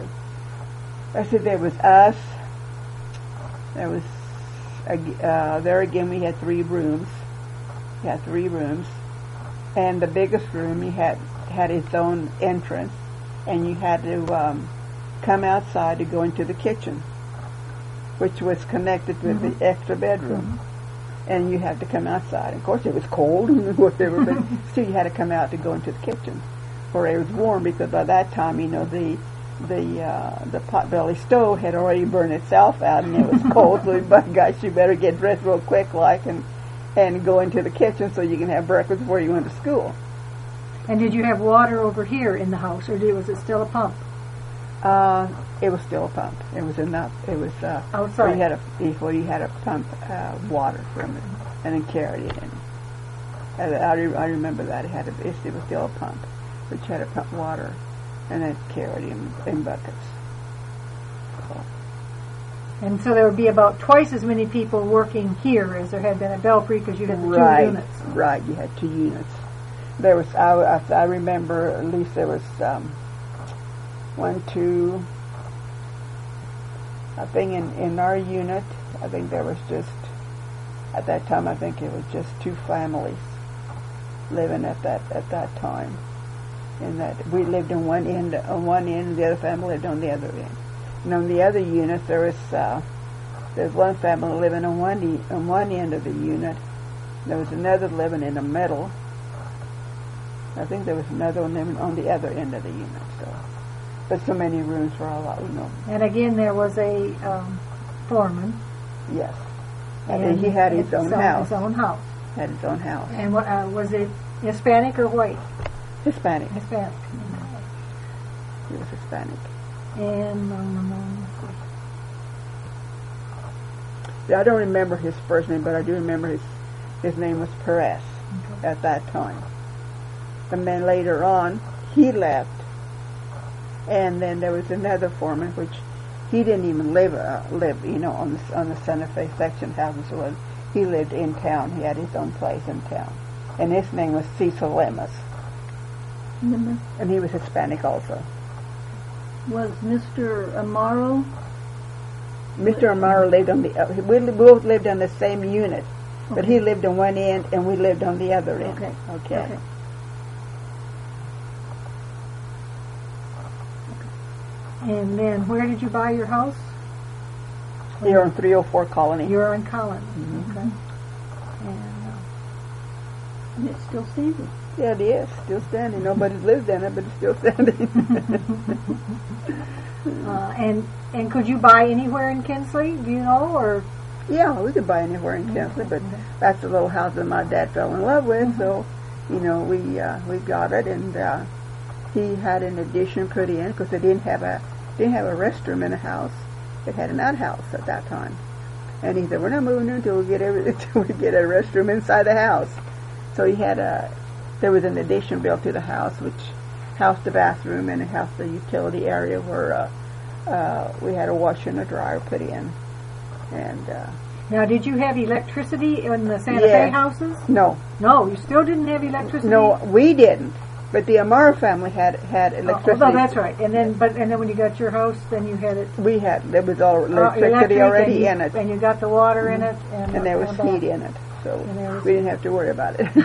I said there was us. There was ag- uh, there again. We had three rooms. We had three rooms, and the biggest room you had had its own entrance, and you had to um, come outside to go into the kitchen, which was connected with Mhm. the extra bedroom. And you had to come outside. Of course, it was cold and whatever, but still you had to come out to go into the kitchen, where it was warm because by that time, you know, the the uh, the potbelly stove had already burned itself out, and it was cold. So, by gosh, you better get dressed real quick, like, and and go into the kitchen so you can have breakfast before you went to school. And did you have water over here in the house, or did, was it still a pump? Uh, it was still a pump. It was enough. It was uh, Outside. where you had a before you had to pump uh, water from it and then carried it in. And I, re- I remember that it had a, it was still a pump, which had to pump water and then carried it in, in buckets. So, And so there would be about twice as many people working here as there had been at Belpre because you had the right, two units. Right, you had two units. There was, I, I, I remember at least there was um, one, two, I think in, in our unit, I think there was just, at that time I think it was just two families living at that at that time. And that we lived on one end, on one end, and the other family lived on the other end. And on the other unit, there was uh, there's one family living on one e- on one end of the unit. There was another living in the middle. I think there was another one living on the other end of the unit. So, but so many rooms for a lot, you know. And again, there was a um, foreman. Yes, and, and he had his own house. His own house. Had his own house. And what uh, was it? Hispanic or white? Hispanic. Hispanic. He was Hispanic. And um, I don't remember his first name, but I do remember his his name was Perez okay. at that time. And then later on, he left, and then there was another foreman, which he didn't even live uh, live, you know, on the on the Santa Fe section houses. Was he lived in town? He had his own place in town, and his name was Cecil Lemus, mm-hmm. and he was Hispanic also. Was Mister Amaro? Mister Amaro lived on the. Uh, we both lived on the same unit, okay. but he lived on one end and we lived on the other end. Okay. Okay. okay. And then, where did you buy your house? Here on three oh four Colony. You're in Collins. Mm-hmm. Okay. And, uh, and it's still standing. Yeah, it is. Still standing. Nobody lives in it, but it's still standing. uh, and and could you buy anywhere in Kinsley? Do you know, or? Yeah, we could buy anywhere in Kinsley, but that's the little house that my dad fell in love with. Mm-hmm. So, you know, we uh, we got it, and uh, he had an addition put in because they didn't have a didn't have a restroom in the house. It had an outhouse at that time, and he said, "We're not moving until we get every, until we get a restroom inside the house." So he had a. There was an addition built to the house, which housed the bathroom and it housed the utility area where uh, uh, we had a washer and a dryer put in. And uh, now, did you have electricity in the Santa yeah. Fe houses? No. No, you still didn't have electricity? No, we didn't. But the Amaro family had had electricity. Oh, oh, that's right. And then, but and then when you got your house, then you had it. We had there was all electricity electric already and you, in it, and you got the water mm-hmm. in it, and, and there was and heat in it. So was we didn't have to worry about it.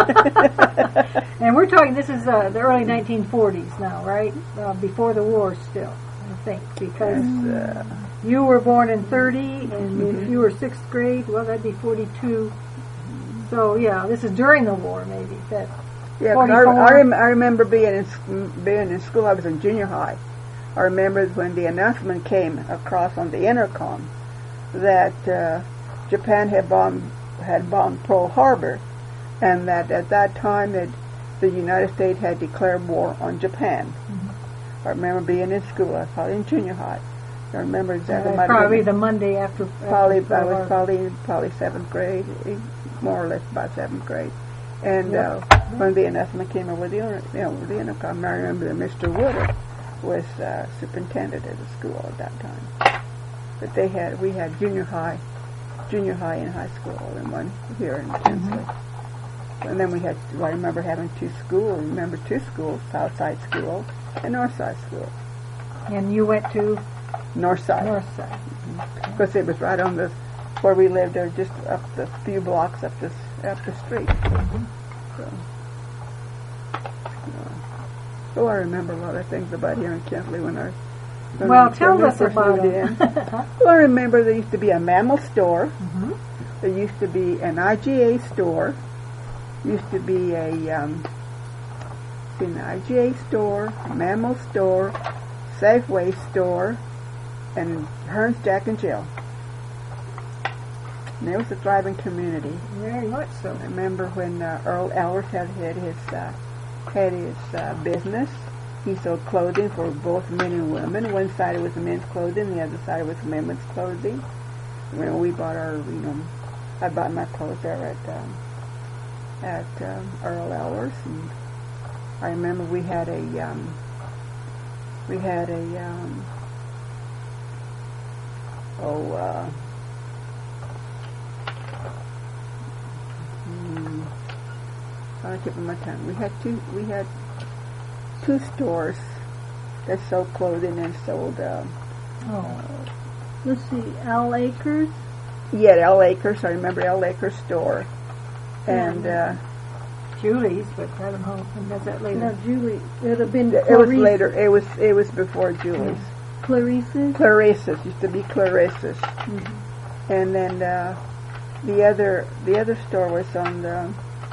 And we're talking, this is uh, the early nineteen forties now, right? Uh, before the war still, I think, because yes, uh, you were born in thirty, and mm-hmm. if you were sixth grade, well, that'd be forty-two. So, yeah, this is during the war, maybe. That yeah, 'cause I, I, rem- I remember being in, being in school. I was in junior high. I remember when the announcement came across on the intercom that uh, Japan had bombed had bombed Pearl Harbor, and that at that time that the United States had declared war on Japan. Mm-hmm. I remember being in school. I was probably in junior high. I remember exactly. Uh, probably the Monday after. Probably after I was probably probably seventh grade, more or less about seventh grade. And yep. uh, when the announcement came over the you know the intercom, I remember that Mister Woodard was uh, superintendent at the school at that time. But they had we had junior high, junior high and high school in one here in Kinsley. Mm-hmm. And then we had I remember having two schools. Remember two schools: Southside School and Northside School. And you went to Northside. Northside. Because mm-hmm. it was right on the where we lived there, just up the few blocks up this up the street. Mm-hmm. So, uh, oh, I remember a lot of things about here in Kinsley when I. When well, we, tell when us about it. Well, I remember there used to be a mammal store. Mm-hmm. There used to be an I G A store. Used to be a um, an I G A store, a mammal store, Safeway store, and Hearns, Jack and Jill. And it was a thriving community. Very much so. I remember when uh, Earl Ellers had, had his uh, had his uh, business. He sold clothing for both men and women. One side was men's clothing, the other side was women's clothing. When we bought our, you know, I bought my clothes there at um, at um, Earl Ellers, and I remember we had a um, we had a um, oh, uh, hmm, I keep my tongue. We had two. We had two stores that sold clothing and sold. Uh, Oh. Let's see, Al Acres. yeah, L Acres. I remember L Acres store, and uh, Julie's, but I don't know. And that's that later. No, Julie. It would have been it was Clarice- later. It was it was before Julie's. Clarice's. Clarissa's used to be Clarissa's, Mm-hmm. and then uh, the other the other store was on the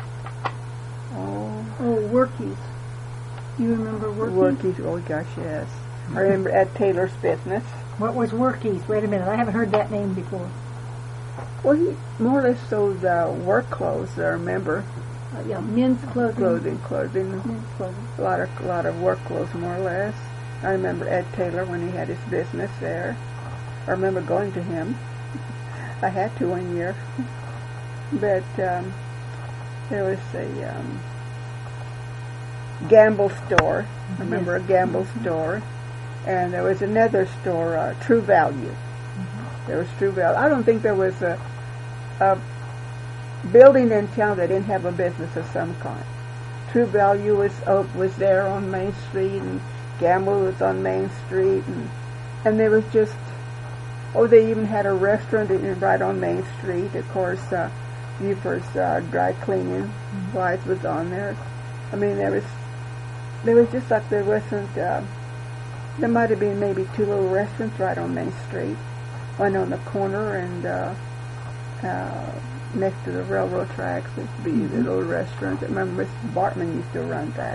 oh Oh, Workies. You remember Workies? Workies. Oh gosh, yes. I remember at Taylor's Business. What was Workies? Wait a minute. I haven't heard that name before. Well, he more or less sold uh, work clothes. I remember Uh, yeah, men's clothing. clothing, clothing, Men's clothing. a lot of a lot of work clothes, more or less. I remember Ed Taylor when he had his business there. I remember going to him. I had to one year, but um, there was a um, Gamble store. I remember a Gamble store, and there was another store, uh, True Value. There was True Value. I don't think there was a, a building in town that didn't have a business of some kind. True Value was uh, was there on Main Street, and Gamble was on Main Street, and and there was just oh, they even had a restaurant in, right on Main Street. Of course, uh, Buford's uh, dry cleaning supplies was on there. I mean, there was there was just like there wasn't. Uh, there might have been maybe two little restaurants right on Main Street, one on the corner and uh, uh, next to the railroad tracks. There used to be Mm-hmm. the little restaurant. I remember Mister Bartman used to run that,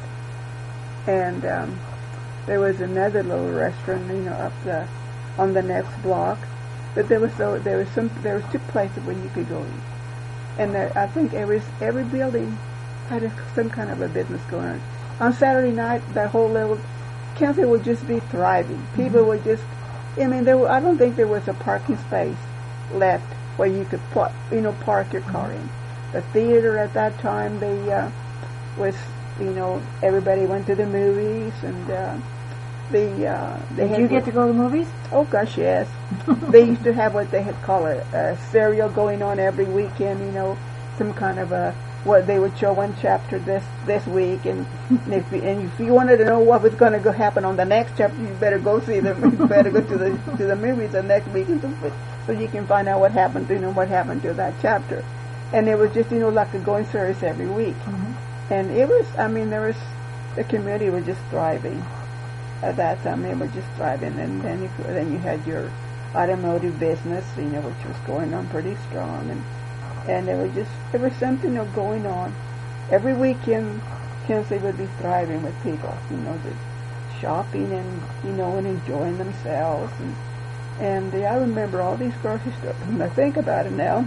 and um, there was another little restaurant, you know, up the on the next block. But there was so there was some there was two places where you could go eat, and there, I think every every building had a, some kind of a business going on. On Saturday night, that whole little county would just be thriving. People would just, I mean, there were, I don't think there was a parking space left where you could put, you know, park your car in. The theater at that time, they uh, was, you know, everybody went to the movies, and uh, the uh, they Did had you get to go to the movies? Oh gosh, yes. They used to have what they had called a, a serial going on every weekend. You know, some kind of a what they would show one chapter this this week, and if you, and if you wanted to know what was going to go happen on the next chapter, you better go see them. You better go to the to the movies the next week, and so, so you can find out what happened. You know what happened to that chapter, and it was just you know like a going service every week, Mm-hmm. and it was. I mean, there was the community was just thriving. At that time, they were just thriving, and then you then you had your automotive business, you know, which was going on pretty strong, and and there was just there was something you know, going on every weekend. Kinsley would be thriving with people, you know, the shopping and you know and enjoying themselves, and and uh, I remember all these grocery stores. When I think about it now,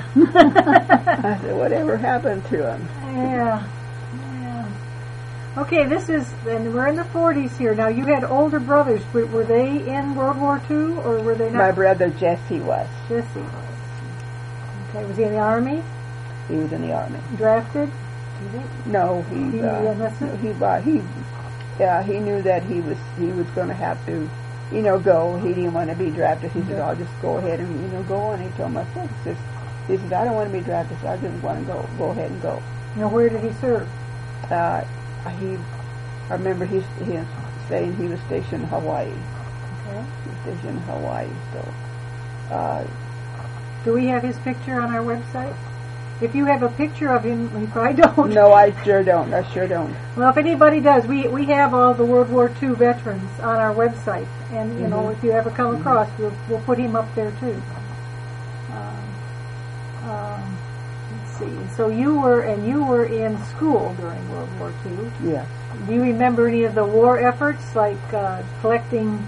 I said, whatever happened to them? Yeah. Yeah. Okay, this is, and we're in the forties here. Now, you had older brothers. Were, were they in World War Two, or were they not? My brother Jesse was. Jesse was. Okay, was he in the Army? He was in the army. Drafted? Do you think? No, he He uh, enlisted? he uh, he yeah he knew that he was he was going to have to, you know, go. He didn't want to be drafted. He said, "I'll just go ahead and you know go on." He told my son, he says, he says, "I don't want to be drafted, so I just want to go go ahead and go." Now, where did he serve? Uh, he, I remember he he saying he was stationed in Hawaii. Okay. He was stationed in Hawaii. So, uh, Do we have his picture on our website? If you have a picture of him, we probably don't. no, I sure don't. I sure don't. Well, if anybody does, we we have all the World War Two veterans on our website, and you know, Mhm. if you ever come across, we'll we'll put him up there too. Um, um, let's see. So you were and you were in school during World War Two. Yeah. Do you remember any of the war efforts, like uh, collecting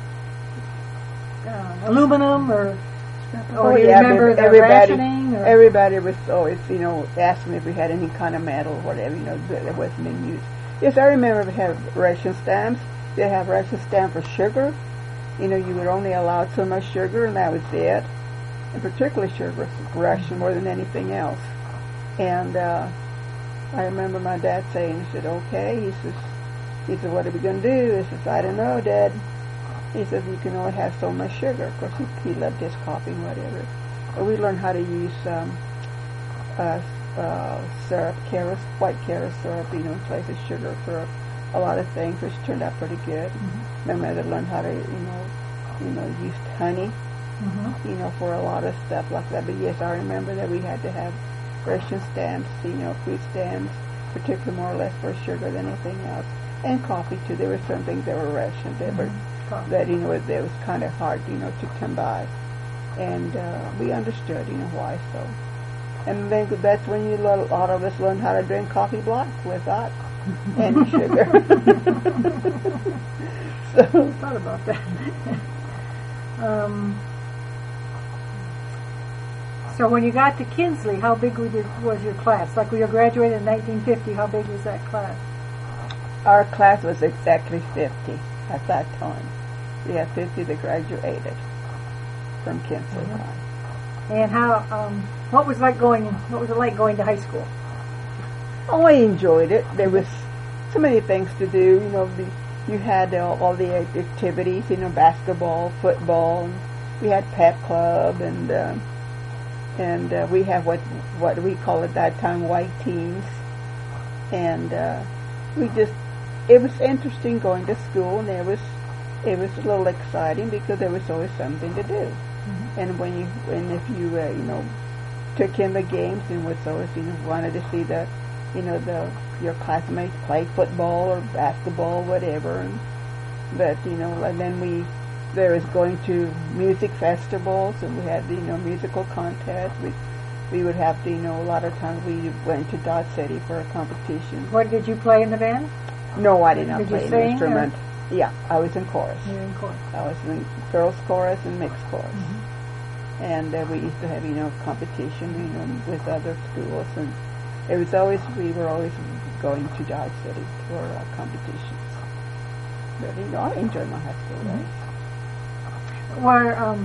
uh, aluminum, or or do you yeah, remember but the everybody, rationing? Or? everybody was always, you know, asking if we had any kind of metal or whatever, you know, that that wasn't in use. Yes, I remember we had ration stamps. They have ration stamp for sugar. You know, you were only allowed so much sugar, and that was it. And particularly sugar, ration more than anything else. And uh, I remember my dad saying, he said, "Okay," he says, he said, "What are we going to do?" He says, "I don't know, Dad." He says you can only have so much sugar. Of course, he, he loved his coffee and whatever. But we learned how to use um, uh, uh, syrup, carrot, white carrot syrup, you know, in place of sugar for a lot of things, which turned out pretty good. Mm-hmm. My mother learned how to, you know, you know, use honey, mm-hmm. you know, for a lot of stuff like that. But yes, I remember that we had to have ration stamps, you know, food stamps, particularly more or less for sugar than anything else, and coffee too. There were some things that were rationed that were mm-hmm. that you know that was kind of hard, you know, to come by, and uh, we understood, you know, why so. And then that's when you learn, a lot of us learned how to drink coffee black without any sugar. So I thought about that. um, so when you got to Kinsley, how big was your, was your class? Like when you graduated in nineteen fifty, how big was that class? Our class was exactly fifty at that time. We had fifty that graduated from Kinsley mm-hmm. High. And how? Um, what was like going? What was it like going to high school? Oh, I enjoyed it. There was so many things to do. You know, the, you had uh, all the activities. You know, basketball, football. And we had pep club, and uh, and uh, we have what what we call at that time white teams, and uh, we just it was interesting going to school, and it was it was a little exciting because there was always something to do. Mm-hmm. And when you and if you uh, you know took in the games and was always you know wanted to see the you know the your classmates play football or basketball, whatever. And, but you know, and then we there was going to music festivals, and we had you know musical contests. We we would have to you know a lot of times we went to Dodge City for a competition. What did you play in the band? No, I did not did play an instrument. Or? Yeah, I was in chorus. You were in chorus. I was in girls' chorus and mixed chorus. Mm-hmm. And uh, we used to have, you know, competition, you know, with other schools. And it was always, we were always going to Dodge City for uh, competitions. But, you know, I enjoyed my high school days. Mm-hmm. Were, um,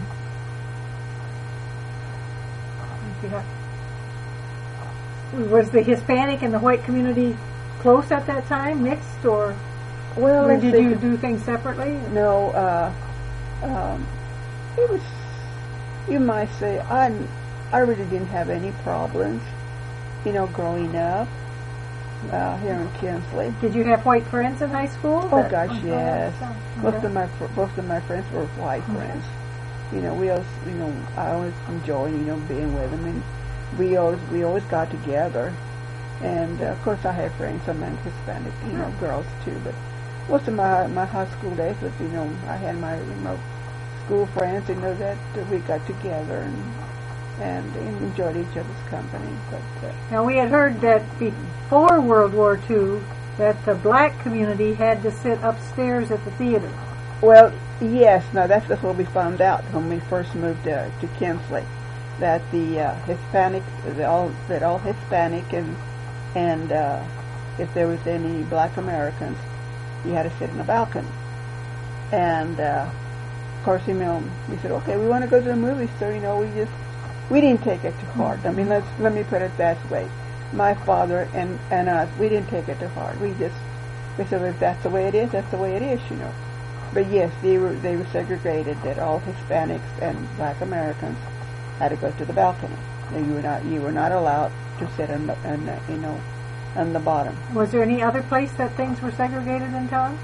was the Hispanic and the white community close at that time, mixed, or... Well, or did you do things separately? No, uh, um, it was, you might say, I, I really didn't have any problems, you know, growing up uh, here in Kinsley. Did you have white friends in high school? Oh, gosh, yes. Okay. Most of my most of my friends were white Okay. friends. You know, we always, you know, I always enjoyed, you know, being with them, and we always we always got together. And uh, of course, I had friends among Hispanic, you know, girls too, but. Most of my my high school days was, you know, I had my you know school friends, you know, that uh, we got together and and enjoyed each other's company. But uh, now we had heard that before World War Two, that the black community had to sit upstairs at the theater. Well, yes. Now that's just what we found out when we first moved uh, to Kinsley, that the uh, Hispanic, the all that all Hispanic and and uh, if there was any black Americans. You had to sit in a balcony. And, uh, of course, you know, we said, okay, we want to go to the movies, so, you know, we just, we didn't take it to heart. I mean, let's, let me put it that way. My father and, and us, we didn't take it to heart. We just, we said, if that's the way it is, that's the way it is, you know. But yes, they were, they were segregated, that all Hispanics and black Americans had to go to the balcony. You were not, you were not allowed to sit in the, in the you know, on the bottom. Was there any other place that things were segregated in town?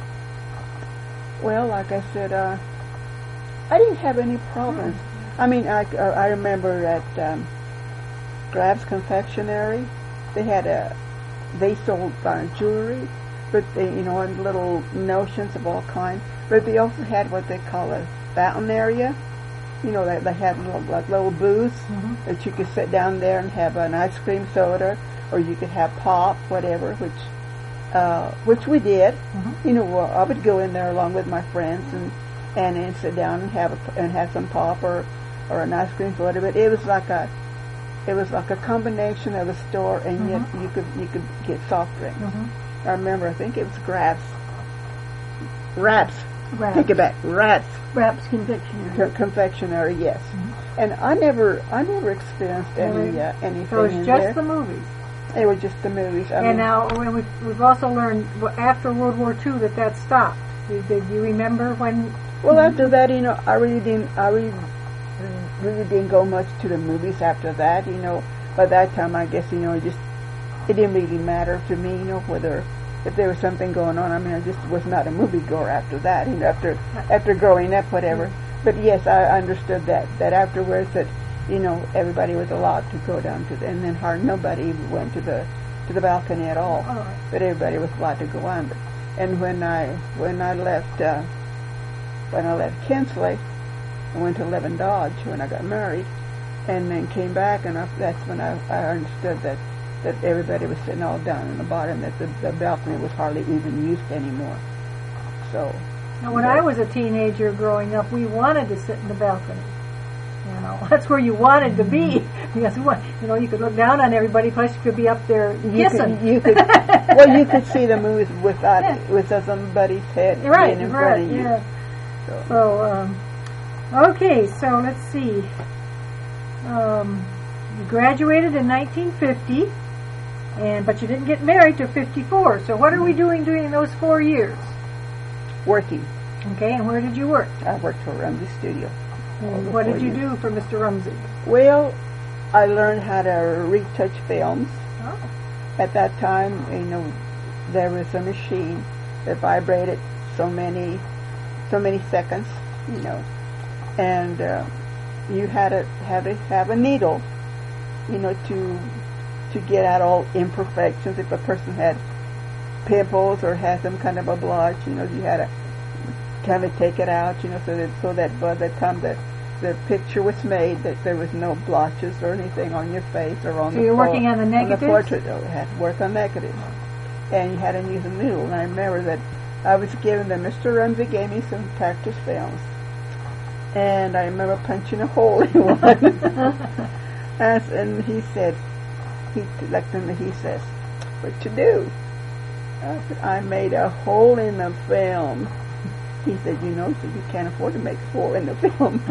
Well, like I said, uh, I didn't have any problems. Hmm. I mean, I, uh, I remember at um, Grab's Confectionery, they had a, they sold uh, jewelry, but they, you know, and little notions of all kinds. But they also had what they call a fountain area. You know, they, they had little, like little booths mm-hmm. that you could sit down there and have an ice cream soda. Or you could have pop, whatever, which uh, which we did. Mm-hmm. You know, I would go in there along with my friends and and, and sit down and have a, and have some pop or, or an ice cream soda. But it was like a it was like a combination of a store, and mm-hmm. yet you could you could get soft drinks. Mm-hmm. I remember, I think it was Grab's, Raps. Raps. Take it back, Raps. Raps confectionery. Co- confectionery, yes. Mm-hmm. And I never I never experienced any uh, anything. So it was in just there. the movies. They were just the movies. I and mean, now when we've, we've also learned after World War Two that that stopped. Did, did you remember when Well, after that, you know, I really didn't, I really, really didn't go much to the movies after that, you know. By that time, I guess, you know, it just, it didn't really matter to me, you know, whether, if there was something going on. I mean, I just was not a moviegoer after that, you know, after, after growing up, whatever. But yes, I understood that, that afterwards that, you know, everybody was allowed to go down to the, and then hard, nobody even went to the, to the balcony at all. Oh. But everybody was allowed to go under. And when I, when I left, uh, when I left Kinsley, I went to Levin Dodge when I got married, and then came back, and I, that's when I, I understood that, that everybody was sitting all down in the bottom, that the, the balcony was hardly even used anymore. So. Now, when yeah. I was a teenager growing up, we wanted to sit in the balcony. You know, that's where you wanted to be, because you know you could look down on everybody. Plus, you could be up there You kissing. could, you could, well, you could see the movies without, Yeah. without somebody's head Right, being in right, front of you. yeah. So. So, um, okay, so let's see. Um, you graduated in nineteen fifty, and but you didn't get married till fifty-four. So, what are we doing during those four years? Working. Okay, and where did you work? I worked for Rumsey Studio. And what did you do for Mister Rumsey? Well, I learned how to retouch films. Oh. At that time, you know, there was a machine that vibrated so many, so many seconds, you know, and uh, you had to have to have a needle, you know, to to get out all imperfections. If a person had pimples or had some kind of a blotch, you know, you had to kind of take it out, you know, so that so that by the time that the picture was made, that there was no blotches or anything on your face or on So the you're por- working on the negatives? On the portrait, oh, you had to work on negatives, and you had to use a needle. And I remember that I was given that Mister Rumsey gave me some practice films, and I remember punching a hole in one. As, and he said, he like he says, "What you do?" I said, "I made a hole in the film." He said, "You know, so you can't afford to make a hole in the film."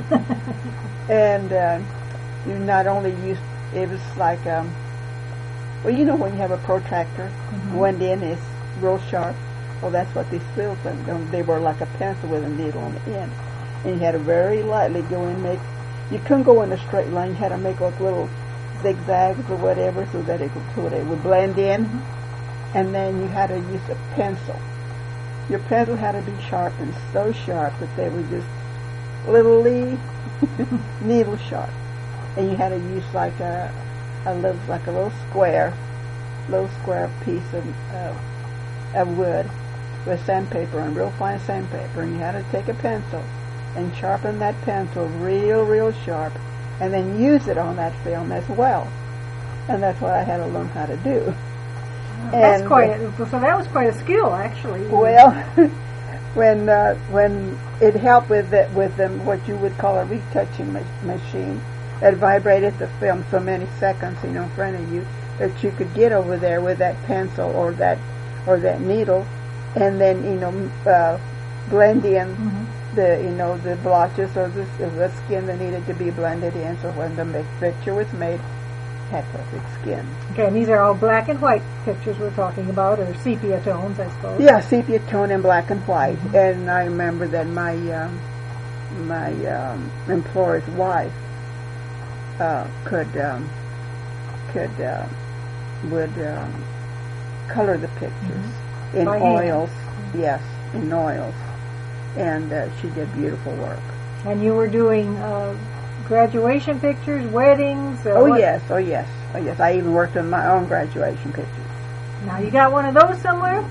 And uh, you not only used, it was like, um, well, you know when you have a protractor, Mm-hmm. one end is real sharp. Well, that's what these films were. They were like a pencil with a needle on the end. And you had to very lightly go and make, you couldn't go in a straight line. You had to make like little zigzags or whatever so that it could, so that it would blend in. Mm-hmm. And then you had to use a pencil. Your pencil had to be sharpened so sharp that they were just literally needle sharp, and you had to use like a, a little, like a little square, little square piece of uh, of wood with sandpaper and real fine sandpaper, and you had to take a pencil and sharpen that pencil real, real sharp, and then use it on that film as well. And that's what I had to learn how to do. That's And, quite uh, a, so that was quite a skill, actually. Well, when uh, when it helped with the, with them, what you would call a retouching ma- machine that vibrated the film so many seconds, you know, in front of you, that you could get over there with that pencil or that or that needle, and then you know uh, blend in Mm-hmm. the you know the blotches or the, the skin that needed to be blended in. So when the picture was made, had perfect skin. Okay, and these are all black and white pictures we're talking about, or sepia tones, I suppose. Yeah, sepia tone and black and white. Mm-hmm. And I remember that my um, my um, employer's wife uh, could um, could uh, would um, color the pictures mm-hmm. in By oils. hand. Yes, in oils, and uh, she did beautiful work. And you were doing uh, graduation pictures, weddings. Uh, Oh what? yes, oh yes, oh yes. I even worked on my own graduation pictures. Now you got one of those somewhere?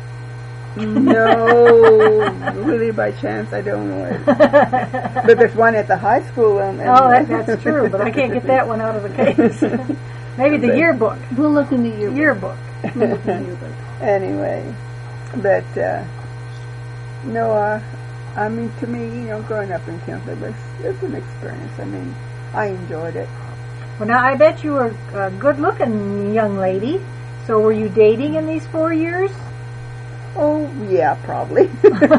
No, really by chance, I don't know it. But there's one at the high school. And, and Oh, that, that's true, but I can't get that one out of the case. Maybe the But- yearbook. We'll look in the yearbook. Yearbook. We'll look in the yearbook. Anyway, but uh, no, uh, I mean, to me, you know, growing up in Kinsley was it's an experience. I mean, I enjoyed it. Well, now I bet you were a good-looking young lady. So were you dating in these four years? Oh, yeah, probably.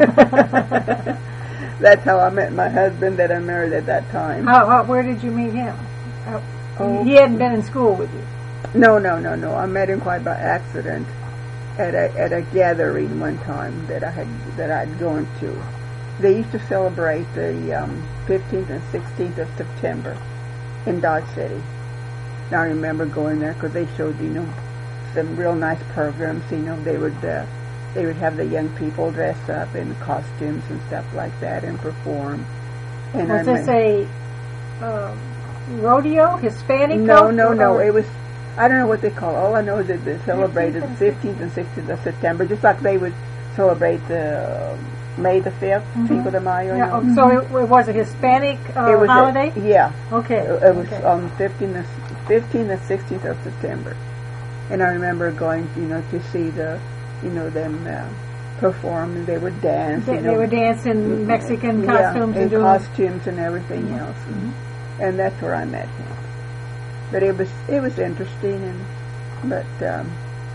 That's how I met my husband that I married at that time. How, how where did you meet him? How, Oh. He hadn't been in school with you. No, no, no, no. I met him quite by accident at a at a gathering one time that I had that I'd gone to, they used to celebrate the um, fifteenth and sixteenth of September in Dodge City. Now I remember going there because they showed, you know, some real nice programs. You know, they would uh, they would have the young people dress up in costumes and stuff like that and perform. And Was I this a uh, rodeo, Hispanic? No, folk, no, no. or- It was, I don't know what they call it. All I know is that they celebrated the fifteenth and sixteenth of September, just like they would celebrate the uh, May the fifth, Cinco de Mayo. Yeah, you oh, know. so it, it was a Hispanic uh, It was a- holiday? yeah. Okay. It, it was okay. on fifteenth and fifteenth and sixteenth of September. And I remember going, you know, to see the, you know, them uh, perform, and they would dance. They, you they know, would dance in Mexican yeah, costumes in and do costumes and everything else. And, and that's where I met him. But it was it was interesting, and but um,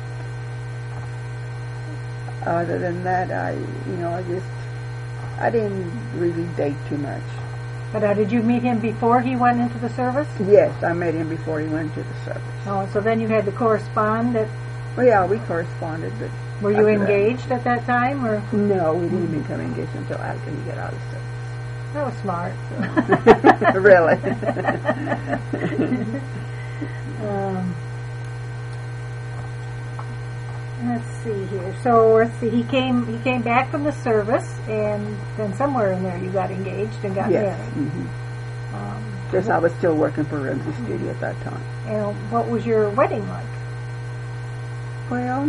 other than that, I you know I just I didn't really date too much. But uh, did you meet him before he went into the service? Yes, I met him before he went to the service. Oh, so then you had to correspond. That, Well, yeah, we corresponded, but were you after that- engaged at that time, or No, we didn't become engaged until after he got out of that was smart? service. Really? um, let's see here. So let's see. He came. He came back from the service, and then somewhere in there you got engaged and got Yes. married. Mm-hmm. Um, Because I was still working for Ramsey Studio at that time. and what was your wedding like? Well,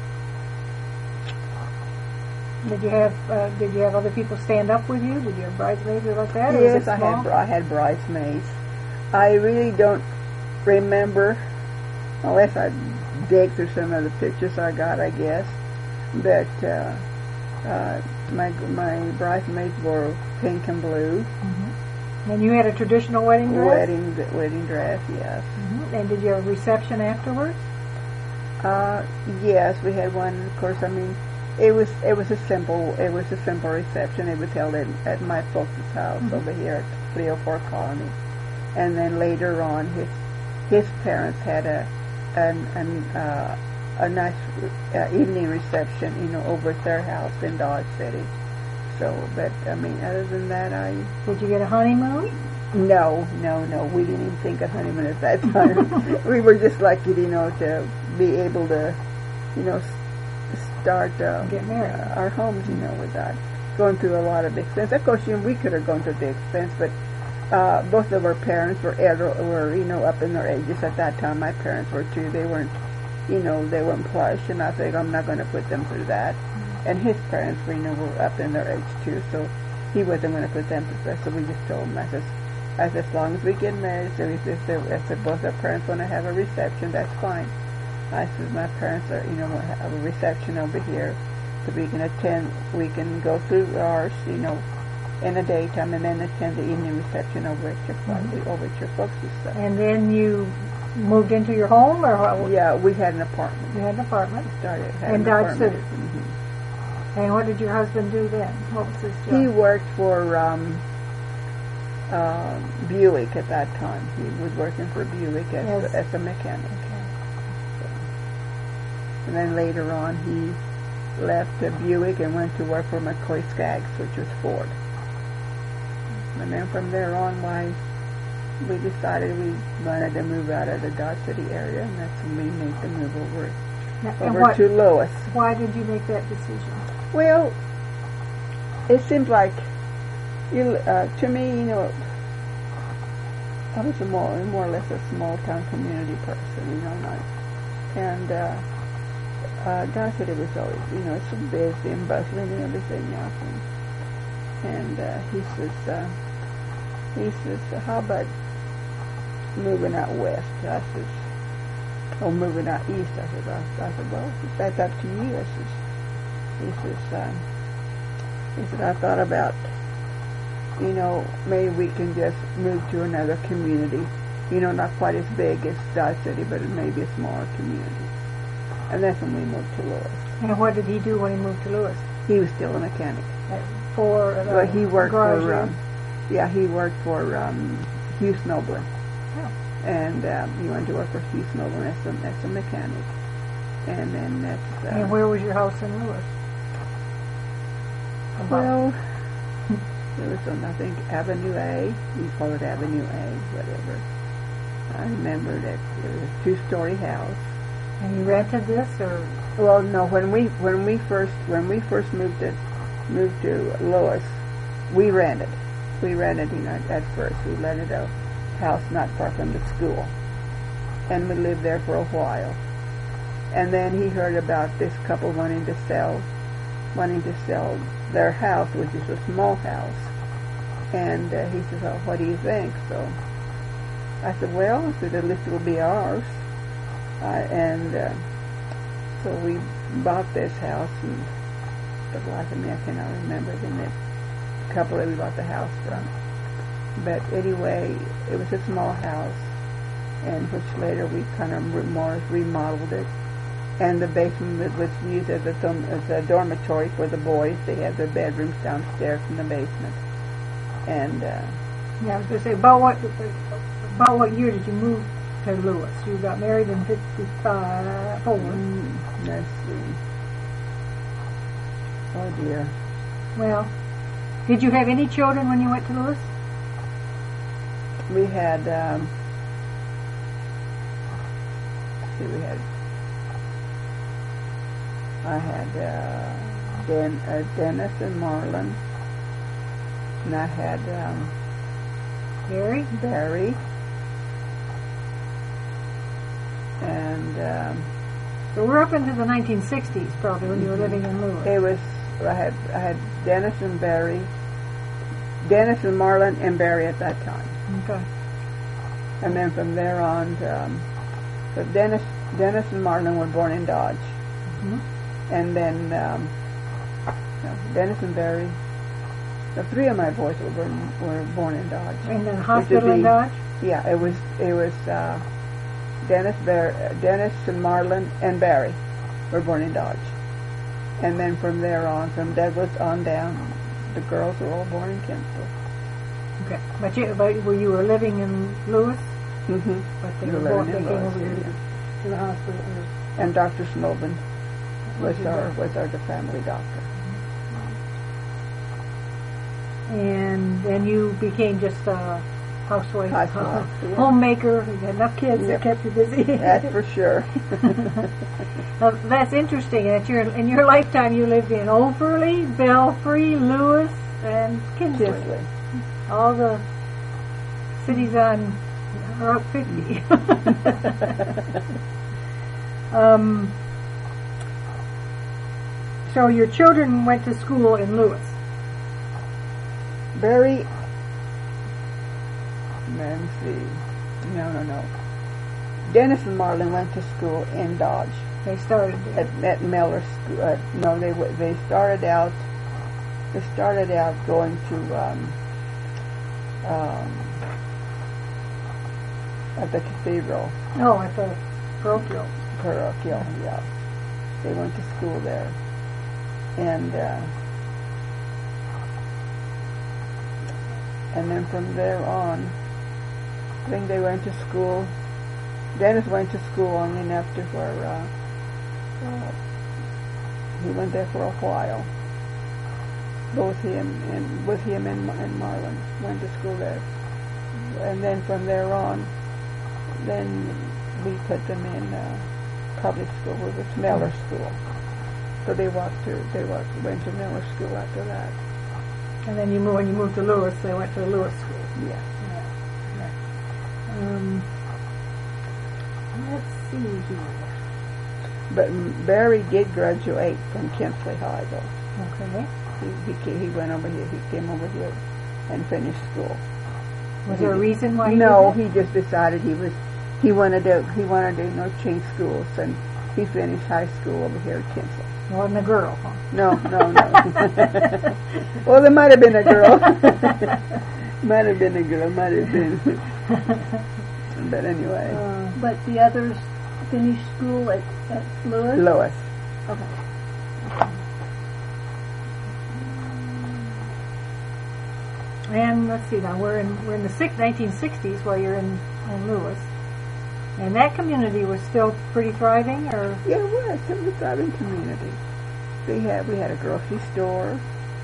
Did you have uh, Did you have other people stand up with you? Did you have bridesmaids or like that? or was yes, it I small? had bri- I had bridesmaids. I really don't remember, unless I dig through some of the pictures I got, I guess. But uh, uh, my my bridesmaids were pink and blue. Mm-hmm. And you had a traditional wedding dress. Wedding wedding dress, yes. Mm-hmm. And did you have a reception afterwards? Uh, yes, we had one. Of course, I mean, it was it was a simple it was a simple reception. It was held at, at my folks' house Mm-hmm. over here at three oh four Colony, and then later on, his his parents had a an, an uh, a nice uh, evening reception, you know, over at their house in Dodge City. So, but I mean, other than that, I Did you get a honeymoon? no, no, no. We didn't even think of honeymoon at that time. We were just lucky, you know, to be able to, you know, s- start uh, Get married. uh, our homes, you know, without going through a lot of expense. Of course, you know, we could have gone through the expense, but uh, both of our parents were elder, were you know up in their ages at that time. My parents were too. They weren't, you know, they weren't plush, and I think I'm not going to put them through that. And his parents, you know, were up in their age too, so he wasn't going to put them through that. So we just told him, I said, I said, as long as we get married, so if, if they, I said, both our parents want to have a reception, that's fine. I said, my parents are, you know, want to have a reception over here, so we can attend, we can go through ours, you know, in the daytime, and then attend the evening reception over at your, mm-hmm. over at your folks' stuff. And then you moved into your home, or what? Yeah, we had an apartment. You had an apartment. Started had In an Dodge apartment. City. Mm-hmm. And what did your husband do then? What was his job? He worked for um, uh, Buick at that time. He was working for Buick as, Yes. as a mechanic. Okay. And then later on, he left uh, Buick and went to work for McCoy Skaggs, which was Ford. And then from there on, why we decided we wanted to move out of the Dodge City area, and that's when we made the move over Now, and over what, to Lois. why did you make that decision? Well, it seems like you. Uh, to me, you know, I was a more, more or less a small town community person, you know, not, and uh, uh, Dodge City was always, you know, so busy and bustling and everything else. And, and uh, he says, uh, he says, how about moving out west? I says, or moving out east? I said, I, I said, well, that's up to you. I says. He says, um, he said, I thought about, you know, maybe we can just move to another community, you know, not quite as big as Dodge City, but it may be a smaller community. And that's when we moved to Lewis. And what did he do when he moved to Lewis? He was still a mechanic. Uh, For uh, Well, he worked garage for, yard? um, yeah, he worked for um, Hugh Snowblin. Oh. And um, he went to work for Hugh Snowblin as a, as a mechanic. And then that's... Uh, And where was your house in Lewis? About. Well, It was on, I think, Avenue A. We call it Avenue A, whatever. I remember that it was a two-story house. And you rented this, or? Well, no. When we when we first when we first moved to moved to Lois, we rented. We rented, you know, at first. We rented a house not far from the school, and we lived there for a while. And then he heard about this couple wanting to sell, wanting to sell their house, which is a small house. And uh, he says, "Oh, what do you think?" So I said, "Well, I said, at least it will be ours." Uh, and uh, so we bought this house, and the life of me, I cannot remember the next couple that we bought the house from. But anyway, it was a small house, and which later we kind of more remodeled it. And the basement was used as a, as a dormitory for the boys. They had their bedrooms downstairs in the basement. And uh, yeah, I was going to say, about what about what year did you move to Lewis? You got married in fifty-five, four. Mm, let's see. Oh dear. Well, did you have any children when you went to Lewis? We had. Um, let's see, we had. I had uh, Den, uh, Dennis and Marlon, and I had um, Barry. Barry, and um, so we're up into the nineteen sixties, probably, when you were living in Lewis. it was. I had I had Dennis and Barry, Dennis and Marlon and Barry at that time, Okay. and then from there on, um, so Dennis Dennis and Marlon were born in Dodge. Mm-hmm. And then um, no, Dennis and Barry, the three of my boys were born, were born in Dodge. In the hospital in Dodge? Yeah, it was it was uh, Dennis, Bar- Dennis and Marlon and Barry were born in Dodge. And then from there on, from Douglas on down, the girls were all born in Kinsville. Okay. But you, but were you were living in Lewis? Mm-hmm. But they We were were born, living they in came Lewis, over here yeah. to, to the hospital. Or, And Doctor Snowben was Okay. our was our family doctor. and then you became just a housewife, Housewife, uh, yeah. homemaker. You had enough kids Yep. that kept you busy. That's for sure. Now, that's interesting. That your in your lifetime you lived in Overley, Belfry, Lewis, and Kinsley. Kinsley. All the cities on Route fifty. um, so your children went to school in Lewis. Barry, let me see. No, no, no. Dennis and Marlon went to school in Dodge They started there. at, at Miller School. Uh, no, they w- they started out. They started out going to um, um, at the cathedral. Oh, at the parochial. Parochial, yeah. They went to school there, and uh, and then from there on, I think they went to school. Dennis went to school only enough to where uh, uh, he went there for a while. Both him and with him and, and Marlon went to school there, and then from there on, then we put them in uh, public school. It was Miller School, so they walked to they walked, went to Miller School after that. And then you moved, when you moved to Lewis, they went to the Lewis School. Yeah. Yeah. Um, let's see here. But mm, Barry did graduate from Kinsley High, though. Okay. He, he ca- he went over here. He came over here and finished school. Was He there a did- reason why? He No, did he just decided he was he wanted to he wanted to you know change schools, and he finished high school over here at Kinsley. that? Wasn't a girl, huh? No, no, no. Well, there might have been a girl. Might have been a girl. Might have been. But anyway, Uh, But the others finished school at, at Lewis? Lois. Okay. and let's see now, we're in we're in the six, nineteen sixties while you're in, in Lewis, and that community was still pretty thriving, or Yeah, it was. It was a thriving community. We had we had a grocery store.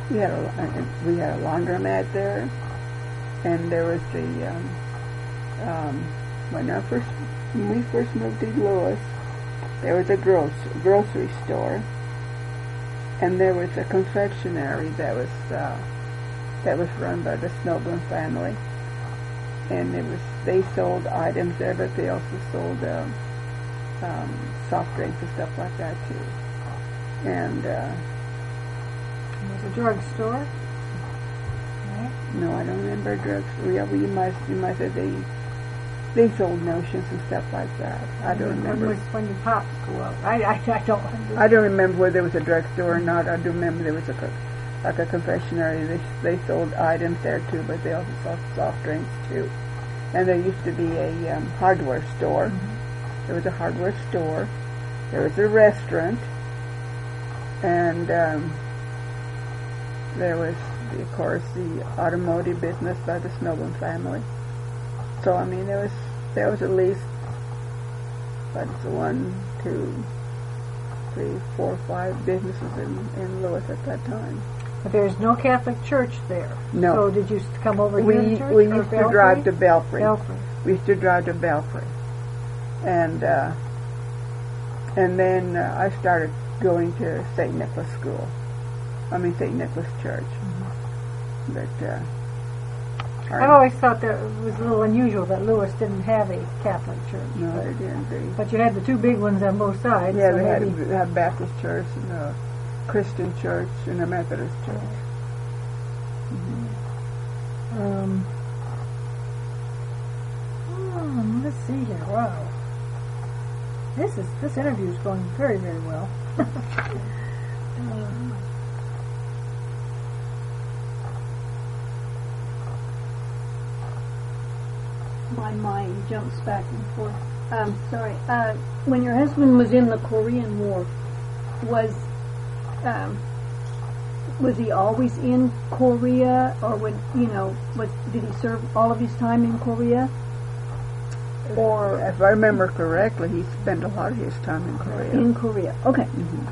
We had a we had a laundromat there, and there was the um, um, when I first when we first moved to Lewis, there was a gross, grocery store, and there was a confectionery that was uh, that was run by the Snowbloom family, and it was they sold items there, but they also sold um, um, soft drinks and stuff like that too, and. Uh, There's a drugstore. Right. No, I don't remember drugstore. Yeah, well, you must, you must have they, they sold notions and stuff like that. I don't remember. When, was, when your pops go out? I, I, I don't remember. I don't remember whether there was a drugstore or not. I do remember there was a co- like a confectionery. They they sold items there too, but they also sold soft drinks too. And there used to be a um, hardware store. Mm-hmm. There was a hardware store. There was a restaurant, and. Um, There was, of course, the automotive business by the Snowbloom family. So, I mean, there was there was at least, but it's one, two, three, four, five businesses in, in Lewis at that time. But there's no Catholic church there. No. So did you come over We, here to church? we or used to Belfry? drive to Belfry. Belfry. We used to drive to Belfry. And, uh, and then uh, I started going to Saint Nicholas School. I mean, Saint Nicholas Church. Mm-hmm. But, uh... I've always thought that it was a little unusual that Lewis didn't have a Catholic church. No, but, they didn't. They, but you had the two big ones on both sides. yeah, so they had, maybe they had Baptist church and a Christian church and a Methodist church. Mm-hmm. Um, hmm, let's see here. Wow. This is this interview is going very, very well. um, My mind jumps back and forth. Um, sorry. Uh, when your husband was in the Korean War, was um, was he always in Korea, or would you know? Was did he serve all of his time in Korea? Or If I remember correctly, he spent a lot of his time in Korea. in Korea? Okay. Mm-hmm.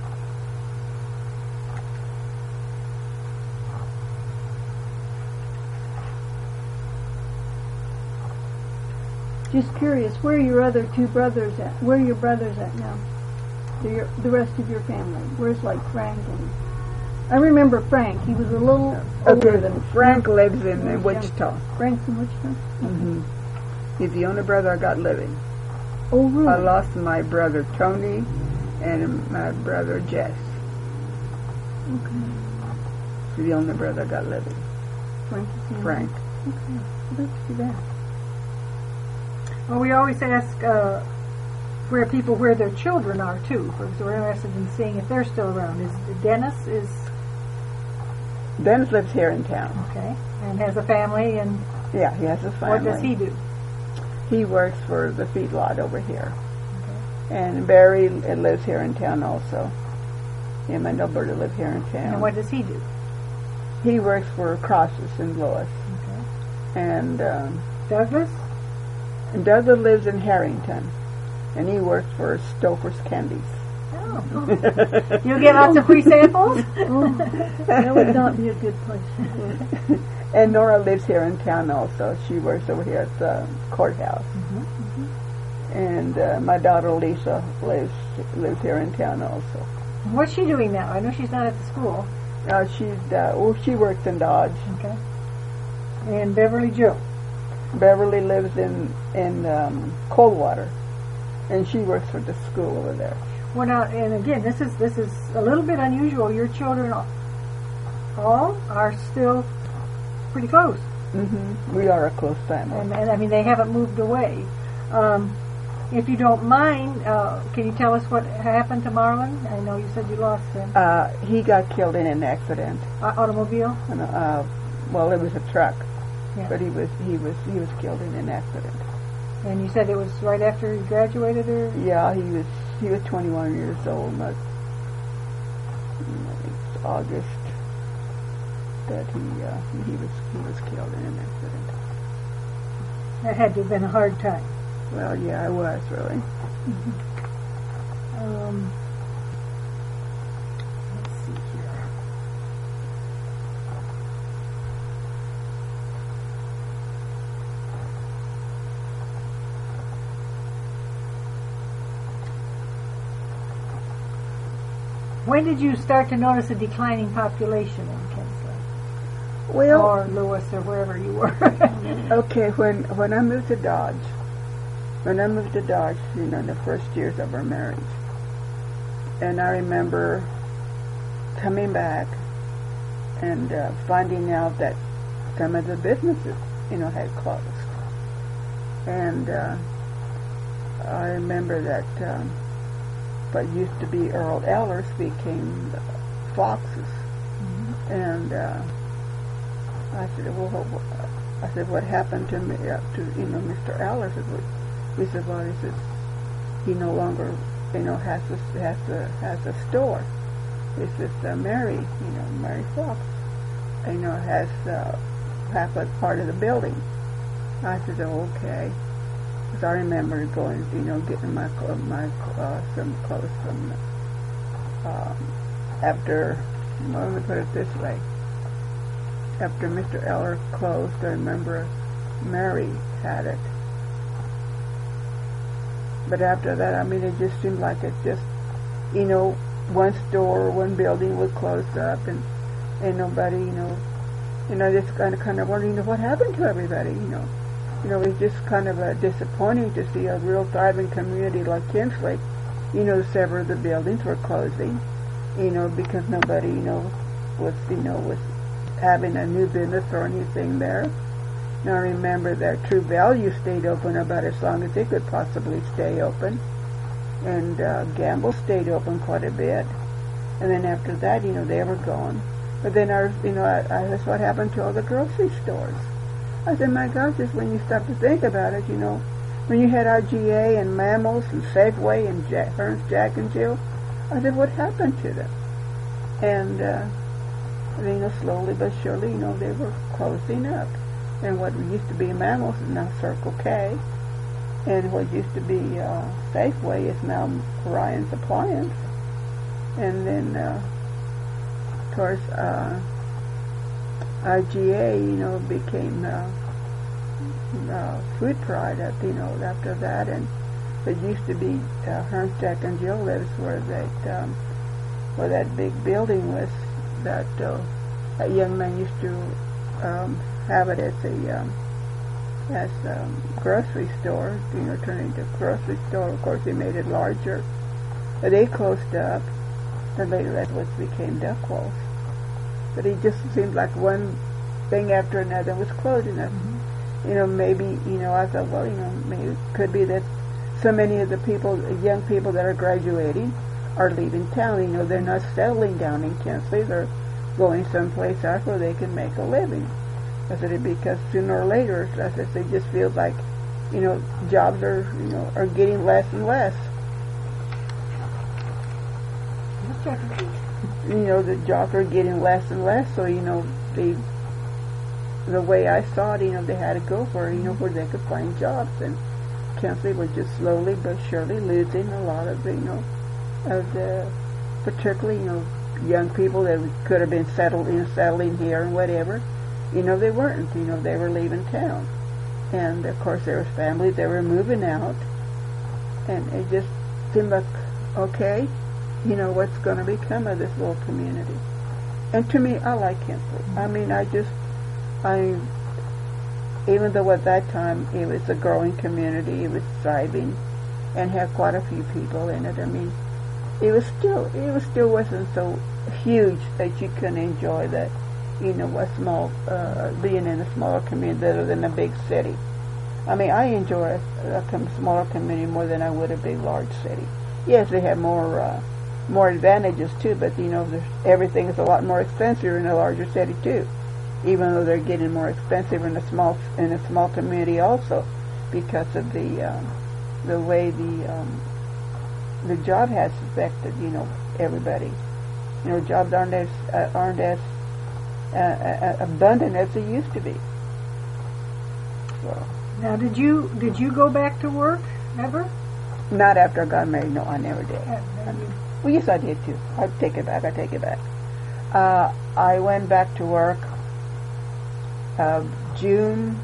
Just curious, where are your other two brothers at? Where are your brothers at now? The, your, the rest of your family. Where's like Frank and... I remember Frank. He was a little older Okay, than... Frank lives in uh, Yeah. Wichita. Frank's in Wichita? Mm-hmm. He's the only brother I got living. Oh, really? I lost my brother Tony and my brother Jess. Okay. He's the only brother I got living. Frank is in Frank. Okay. Well, that's too bad. well, we always ask uh, where people where their children are too, because we're interested in seeing if they're still around. Is Dennis is Dennis lives here in town. okay and has a family, and Yeah, he has a family. what does he do? He works for the feedlot over here. Okay. And Barry uh, lives here in town also. Him and Alberta live here in town. And what does he do? He works for Crosses in Lewis. Okay. And, um, Douglas? and Douglas lives in Harrington. And he works for Stouffer's Candies. Oh. You get lots of free samples? Oh, that would not be a good place to work. And Nora lives here in town also. She works over here at the courthouse. Mm-hmm, mm-hmm. And uh, my daughter Lisa lives lives here in town also. What's she doing now? I know she's not at the school. Uh, she's uh, well, she works in Dodge. Okay. And Beverly Joe. Beverly lives in in um, Coldwater, and she works for the school over there. Well, now, and again, this is this is a little bit unusual. Your children all are still pretty close, Mm-hmm. We are a close family. and, and I mean they haven't moved away. Um, if you don't mind, uh, can you tell us what happened to Marlon? I know you said you lost him. Uh, he got killed in an accident. Uh, automobile. And, uh, well, it was a truck, Yeah. but he was he was he was killed in an accident. And you said it was right after he graduated, or Yeah, he was he was twenty-one years old. Not, I think it's August that he uh, he was he was killed in an accident. that had to have been a hard time. Well, yeah, I was really. Um, let's see here. When did you start to notice a declining population in Kinsley? Well, or Lewis, or wherever you were? okay, when when I moved to Dodge, when I moved to Dodge, you know, in the first years of our marriage, and I remember coming back and uh, finding out that some of the businesses, you know, had closed. And uh, I remember that um, what used to be Earl Ellers became Fox's. Mm-hmm. And uh, I said, well, what, I said, what happened to me, uh, to, you know, Mister Ellers? We said, well, he says, he no longer, you know, has a, has a, has a store. He says, uh, Mary, you know, Mary Fox, you know, has uh, half a part of the building. I said, oh, okay. Because I remember going, you know, getting my my uh, some clothes from um, after. Well, let me put it this way: after Mister Eller closed, I remember Mary had it. But after that, I mean, it just seemed like it just, you know, one store, one building would close up, and and nobody, you know, you know, just kind of kind of wondering, you know, what happened to everybody, you know. You know, it's just kind of uh, disappointing to see a real thriving community like Kinsley, you know, several of the buildings were closing, you know, because nobody, you know, was, you know, was having a new business or anything there. Now I remember that True Value stayed open about as long as it could possibly stay open, and uh, Gamble stayed open quite a bit, and then after that, you know, they were gone. But then, our, you know, I, I, that's what happened to all the grocery stores. I said, my gosh, just when you stop to think about it, you know, when you had R G A and Mammals and Safeway and Jack, Hearns, Jack and Jill, I said, what happened to them? And, uh, you know, slowly but surely, you know, they were closing up. And what used to be Mammals is now Circle K. And what used to be uh, Safeway is now Ryan's Appliance. And then, uh, of course, uh, I G A, you know, became uh, uh, Food Pride, at, you know, after that, and it used to be uh, Hearns, Jack and Jill lives where that um, where that big building was. That uh, that young man used to um, have it as a um, as a um, grocery store, you know, turn into a grocery store. Of course, they made it larger, but they closed up. Then later, that was became Duckwolf. But it just seemed like one thing after another was closing up. Mm-hmm. You know, maybe, you know, I thought, well, you know, maybe it could be that so many of the people, the young people that are graduating are leaving town. You know, they're not settling down in Kinsley. They're going someplace else where they can make a living. I said it because sooner or later, I said, they just feel like, you know, jobs are, you know, are getting less and less. You know, the jobs are getting less and less, so, you know, the the way I saw it, you know, they had to go for, you know, where they could find jobs, and Kinsley was just slowly but surely losing a lot of the, you know, of the, particularly, you know, young people that could have been settled, you know, settling here and whatever, you know, they weren't, you know, they were leaving town. And, of course, there was families that were moving out, and it just seemed like, okay, you know, what's going to become of this little community. And to me, I like Kinsley. I mean, I just, I, even though at that time it was a growing community, it was thriving, and had quite a few people in it. I mean, it was still, it was still wasn't so huge that you couldn't enjoy that, you know, a small, uh, being in a smaller community rather than a big city. I mean, I enjoy a, a smaller community more than I would a big, large city. Yes, they have more, uh, more advantages too, but you know, there's, everything is a lot more expensive in a larger city too, even though they're getting more expensive in a small in a small community also, because of the um, the way the um, the job has affected, you know, everybody. You know, jobs aren't as uh, aren't as uh, uh, abundant as they used to be. So. Now, did you did you go back to work ever? Not after I got married. No, I never did. Yeah, Well, yes, I did too. I take it back. I take it back. Uh, I went back to work uh, June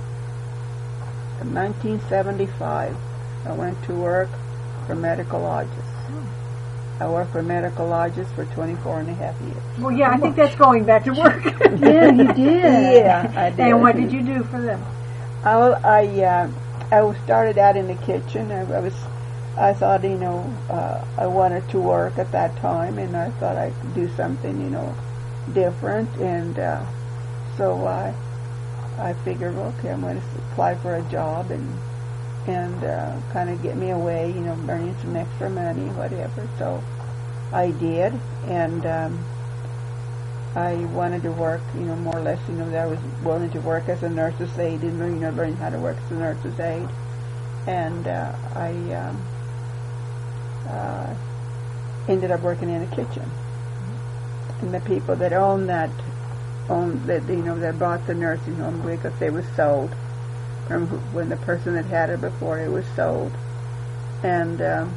of nineteen seventy-five. I went to work for Medical Lodges. I worked for Medicologist for twenty-four and a half years. Well, yeah, I think that's going back to work. Yeah, you did. Yeah, I did. And what did you do for them? I I, uh, I was started out in the kitchen. I, I was I thought you know uh, I wanted to work at that time, and I thought I could do something you know different, and uh, so I I figured, okay, I'm going to apply for a job and and uh, kind of get me away, you know, earning some extra money, whatever. So I did, and um, I wanted to work, you know, more or less, you know, that I was willing to work as a nurse's aide, and you know, learn how to work as a nurse's aide, and uh, I um, uh, ended up working in a kitchen, and the people that owned that owned that you know that bought the nursing home because they was sold from who, when the person that had it before it was sold, and um,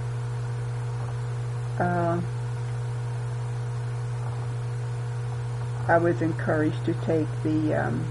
uh, I was encouraged to take the um,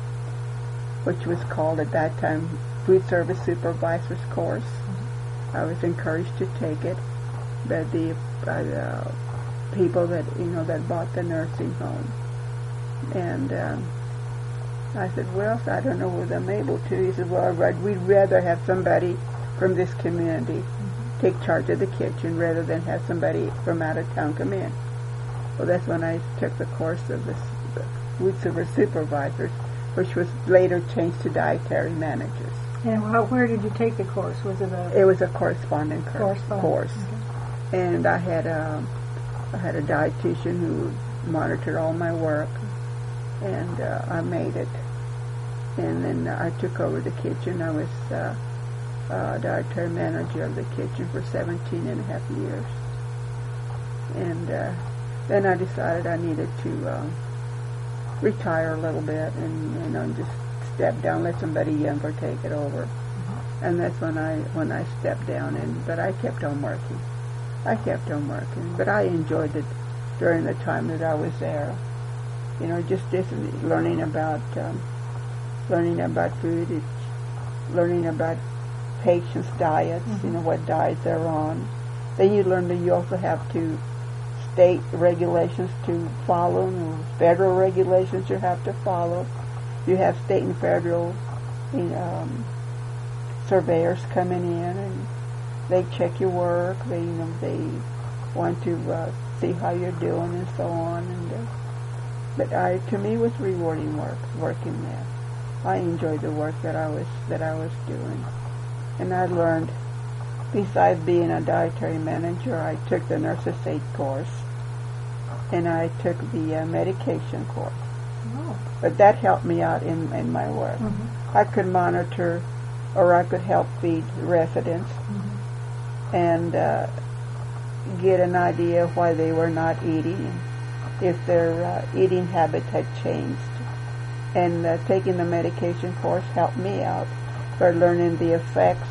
which was called at that time food service supervisor's course. Mm-hmm. I was encouraged to take it, but the by the people that you know that bought the nursing home. And um, I said, well, I don't know whether I'm able to. He said, well, right, we'd rather have somebody from this community mm-hmm. take charge of the kitchen rather than have somebody from out of town come in. Well, that's when I took the course of the, the food service supervisors, which was later changed to dietary managers. And how, where did you take the course? Was it a... It was a corresponding cur- correspondent. course. Okay. And I had a, I had a dietitian who monitored all my work. And uh, I made it. And then I took over the kitchen. I was uh, uh, dietary manager of the kitchen for seventeen and a half years. And uh, then I decided I needed to uh, retire a little bit and you know just step down, let somebody younger take it over. Mm-hmm. And that's when I when I stepped down. And but I kept on working. I kept on working. But I enjoyed it during the time that I was there. You know, just, just learning about um, learning about food, it's learning about patients' diets. Mm-hmm. You know what diet they're on. Then you learn that you also have to state regulations to follow, and federal regulations you have to follow. You have state and federal you know, um, surveyors coming in, and they check your work. They you know they want to uh, see how you're doing and so on. And uh, But I, to me, it was rewarding work, working there. I enjoyed the work that I was that I was doing, and I learned. Besides being a dietary manager, I took the nurse's aide course, and I took the uh, medication course. Oh. But that helped me out in in my work. Mm-hmm. I could monitor, or I could help feed residents, mm-hmm. and uh, get an idea of why they were not eating. If their uh, eating habit had changed. And uh, taking the medication course helped me out for learning the effects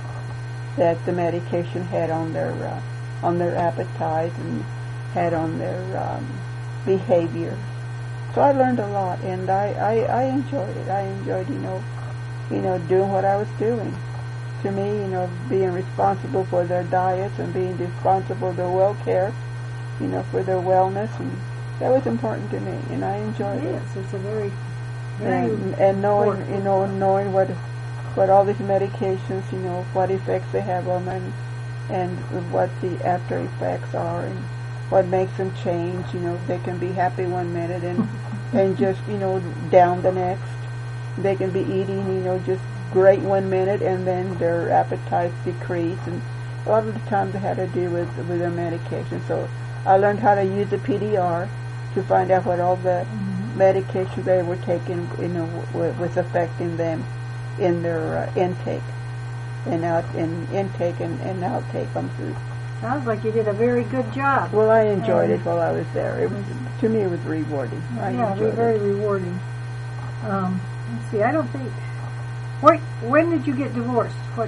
that the medication had on their uh, on their appetite and had on their um, behavior. So I learned a lot, and I, I, I enjoyed it. I enjoyed, you know, you know, doing what I was doing. To me, you know, being responsible for their diets and being responsible for their well-care, you know, for their wellness, and that was important to me, and I enjoyed it. Yes, it's a very, very and, and knowing, important. you know, knowing what, what all these medications, you know, what effects they have on them, and what the after effects are, and what makes them change. You know, they can be happy one minute and and just you know down the next. They can be eating, you know, just great one minute, and then their appetites decrease, and a lot of the times it had to do with with their medication. So I learned how to use the P D R to find out what all the mm-hmm. medication they were taking, you know, w- was affecting them in their uh, intake and out in intake and, and outtake on food. Sounds like you did a very good job. Well, I enjoyed um, it while I was there. It was to me it was rewarding. I yeah, enjoyed very it. rewarding. Um, let's see. I don't think. What? When did you get divorced? What?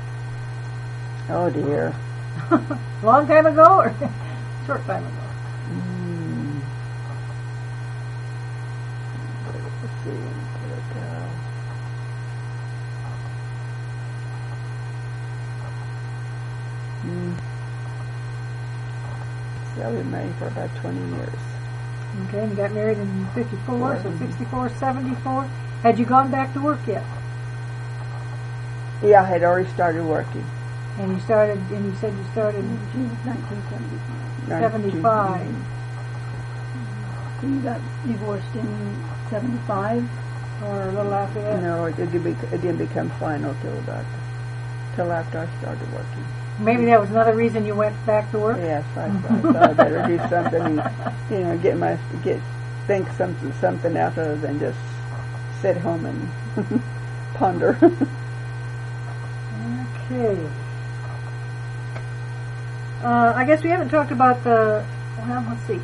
Oh dear. Long time ago or short time ago? Mm. Let's see. But, uh, mm. Yeah, we were married for about twenty years. Okay, and you got married in fifty-four, so sixty-four, seventy-four. Had you gone back to work yet? Yeah, I had already started working. And you started, and you said you started in nineteen seventy-five. seventy-five. So you got divorced in seventy-five? Or a little after that? No, it didn't, be, it didn't become final till about, till after I started working. Maybe that was another reason you went back to work? Yes, I, I thought I better do something and, you know, get my, get, think something, something out other than just sit home and ponder. Okay. Uh, I guess we haven't talked about the, well, let's see.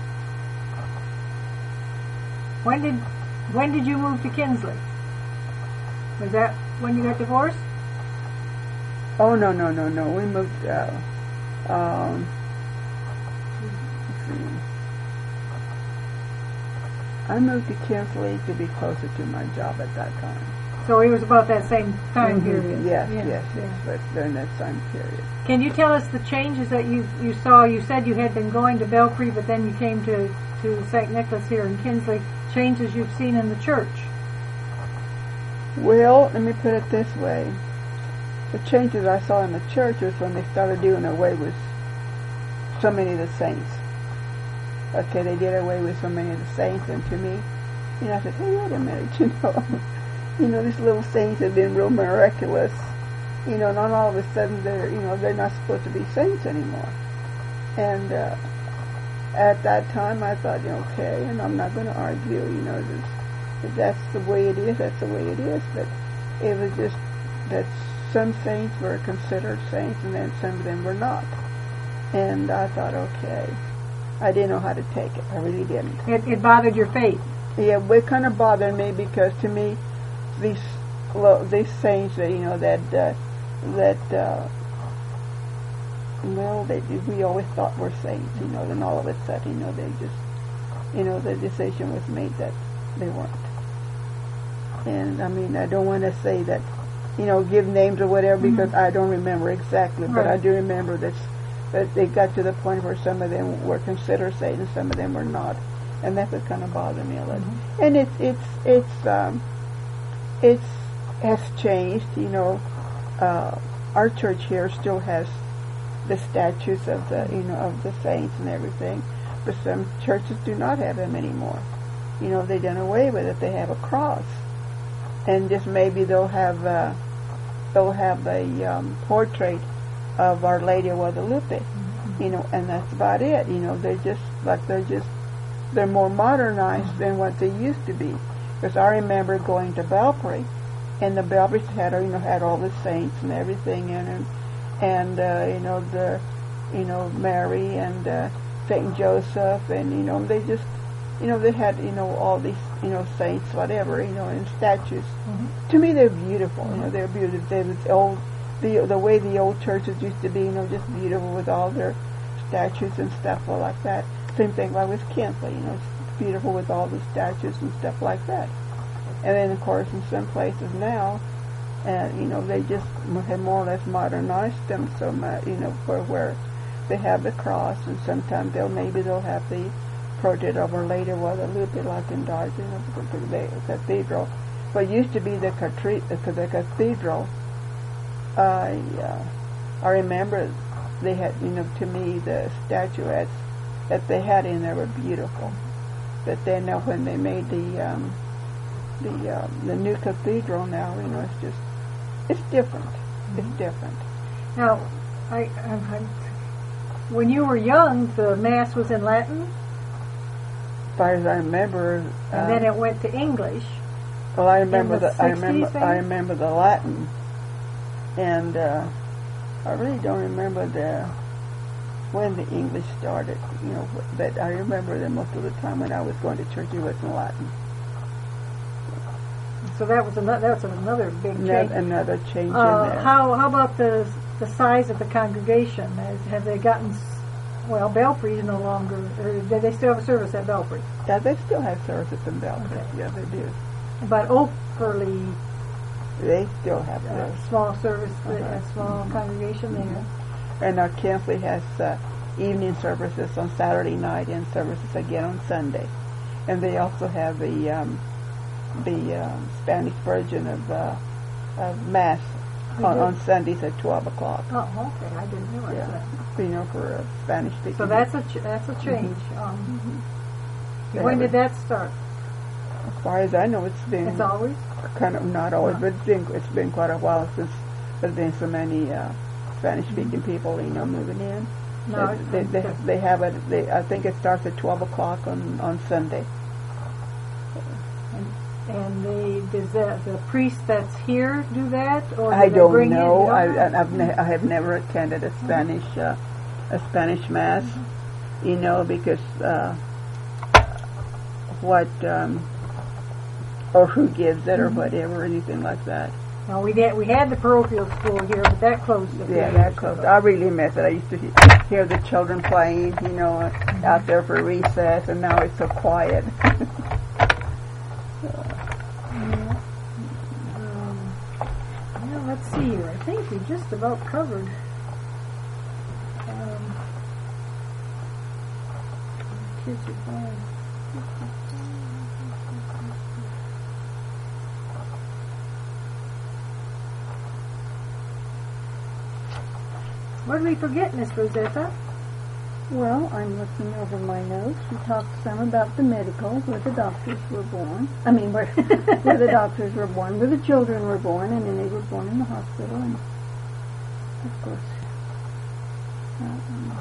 When did, when did you move to Kinsley? Was that when you got divorced? Oh, no, no, no, no. We moved, uh, um, let's see. I moved to Kinsley to be closer to my job at that time. So it was about that same time Mm-hmm. period. Yes, Yeah, yes, yeah. yes, but during that time period. Can you tell us the changes that you you saw? You said you had been going to Belpre, but then you came to, to Saint Nicholas here in Kinsley. Changes you've seen in the church? Well, let me put it this way. The changes I saw in the church was when they started doing away with so many of the saints. Okay, they did away with so many of the saints, and to me, you know, I said, hey, wait a minute, you know. You know, these little saints have been real miraculous. You know, and then all of a sudden they're, you know, they're not supposed to be saints anymore. And uh, at that time I thought, you know, okay, and I'm not going to argue, you know, this, if that's the way it is, that's the way it is. But it was just that some saints were considered saints and then some of them were not. And I thought, okay, I didn't know how to take it. I really didn't. It, it bothered your faith? Yeah, it kind of bothered me because to me, these well, these saints that you know that uh, that uh, well, they we always thought were saints, you know. Then all of a sudden, you know, they just, you know, the decision was made that they weren't. And I mean, I don't want to say that, you know, give names or whatever because mm-hmm. I don't remember exactly, right. But I do remember that that they got to the point where some of them were considered saints and some of them were not, and that would kind of bother me a little. Mm-hmm. And it's it's it's um, it's has changed, you know. Uh, our church here still has the statues of the you know of the saints and everything, but some churches do not have them anymore. You know, they done away with it. They have a cross, and just maybe they'll have uh, they'll have a um, portrait of Our Lady of Guadalupe, mm-hmm. you know, and that's about it. You know, they're just like they're just they're more modernized mm-hmm. than what they used to be. Because I remember going to Belpre, and the Belpre had you know had all the saints and everything in it, and uh, you know the you know Mary and uh, Saint Joseph, and you know they just you know they had you know all these you know saints whatever you know in statues. Mm-hmm. To me, they're beautiful. Mm-hmm. You know, they're beautiful. They was old. The the way the old churches used to be, you know, just beautiful with all their statues and stuff like that. Same thing like with Kinsley, you know, it's beautiful with all the statues and stuff like that. And then, of course, in some places now, uh, you know, they just have more or less modernized them so much, you know, for where they have the cross, and sometimes they'll maybe they'll have the portrait of Our Lady of Guadalupe, like in Dodge, you know, the cathedral. What used to be the, the cathedral. I uh, I remember they had, you know, to me the statuettes that they had in there were beautiful. But then now when they made the um, the uh, the new cathedral now, you know, it's just it's different. Mm-hmm. It's different. Now, I, I, I when you were young, the mass was in Latin. As far as I remember, and um, then it went to English. Well, I remember the, the, I remember I remember the Latin. And uh, I really don't remember the when the English started, you know. But I remember that most of the time when I was going to church, it was in Latin. So that was another. That was another big change. Another, another change uh, in there. How how about the the size of the congregation? Has, have they gotten? Well, Belpre is no longer. Or do they still have a service at Belpre? Yeah, they still have services in Belpre. Okay. Yeah, they do. But Oakerly. They still have a this. small service, uh-huh. a small mm-hmm. congregation there. Mm-hmm. And our Kinsley has, uh, evening services on Saturday night and services again on Sunday. And they also have the um, the um, Spanish version of, uh, of Mass on, on Sundays at twelve o'clock. Oh, okay. I didn't realize Yeah, that. you know, for uh, Spanish speaking. So that's a ch- that's a change. Mm-hmm. Um, They when have did it. that start? As far as I know, it's been It's always. kind of not always, Huh. but it's been it's been quite a while since there's been so many uh, Spanish-speaking people, you know, moving in. No, they, it's- they, they, they have it. They, I think it starts at twelve o'clock on on Sunday. And the does the, the priest that's here do that, or do I they don't bring know. In, I, you I I've ne- I have never attended a Spanish uh, a Spanish mass, you know, because uh, what um, or who gives it or whatever, or anything like that. No, we did. We had the parochial school here, but that closed. a few Yeah, years that close. ago. I really miss it. I used to he- hear the children playing, you know, out there for recess, and now it's so quiet. Um, well, let's see here. I think we just about covered. Um, kids are fine. What did we forget, Miss Rosetta? Well, I'm looking over my notes. We talked some about the medical, where the doctors were born. I mean, where, where the doctors were born, where the children were born, and then they were born in the hospital. And of course, um,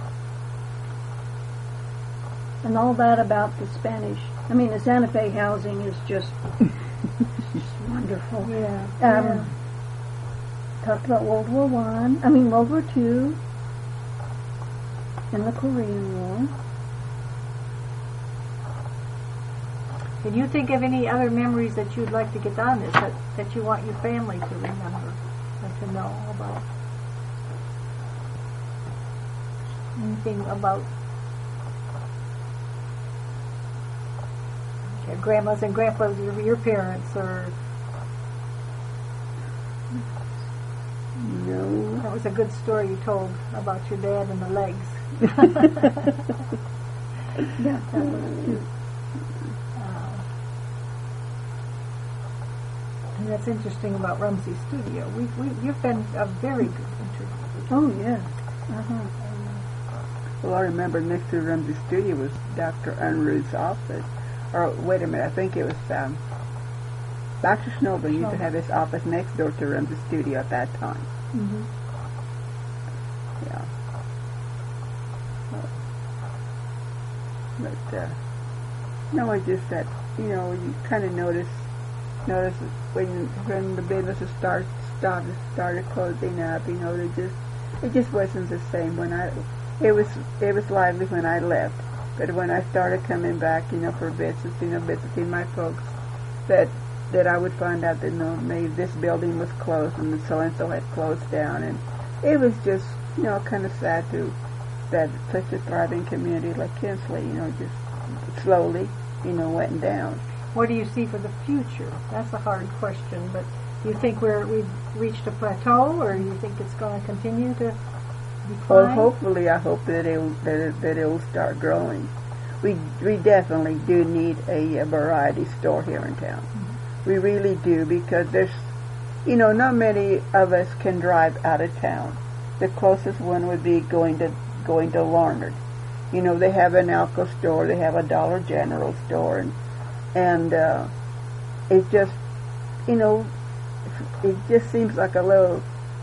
and all that about the Spanish. I mean, the Santa Fe housing is just, just wonderful. Yeah. Um, yeah. Talked about World War One. I. I mean, World War Two. And the Korean War. Can you think of any other memories that you'd like to get on this, that, that you want your family to remember and to know about? Anything about your grandmas and grandpas, your, your parents, or No. that was a good story you told about your dad and the legs. Yeah. That was cute. Uh, and that's interesting about Rumsey Studio. We, we, you've been a very good interview. Oh, yes. Uh-huh. Well, I remember next to Ramsey Studio was Doctor Unruh's office. Or wait a minute, I think it was um, Doctor Schnobel used to have his office next door to Ramsey Studio at that time. Mm-hmm. Yeah. But uh, no, I just that you know you kind of notice notice when when the businesses start start started closing up. You know, they just it just wasn't the same when I. It was it was lively when I left, but when I started coming back, you know, for visits, you know, visiting my folks, that that I would find out that you know maybe this building was closed and so and so had closed down, and it was just you know kind of sad to that such a thriving community like Kinsley, you know, just slowly, you know, went down. What do you see for the future? That's a hard question, but do you think we're we've reached a plateau, or do you think it's going to continue to decline? Well, hopefully, I hope that it'll that, it, that it'll start growing. We we definitely do need a, a variety store here in town. Mm-hmm. We really do, because there's, you know, not many of us can drive out of town. The closest one would be going to going to Larned. You know, they have an Alco store, they have a Dollar General store, and and uh, it just, you know, it just seems like a little,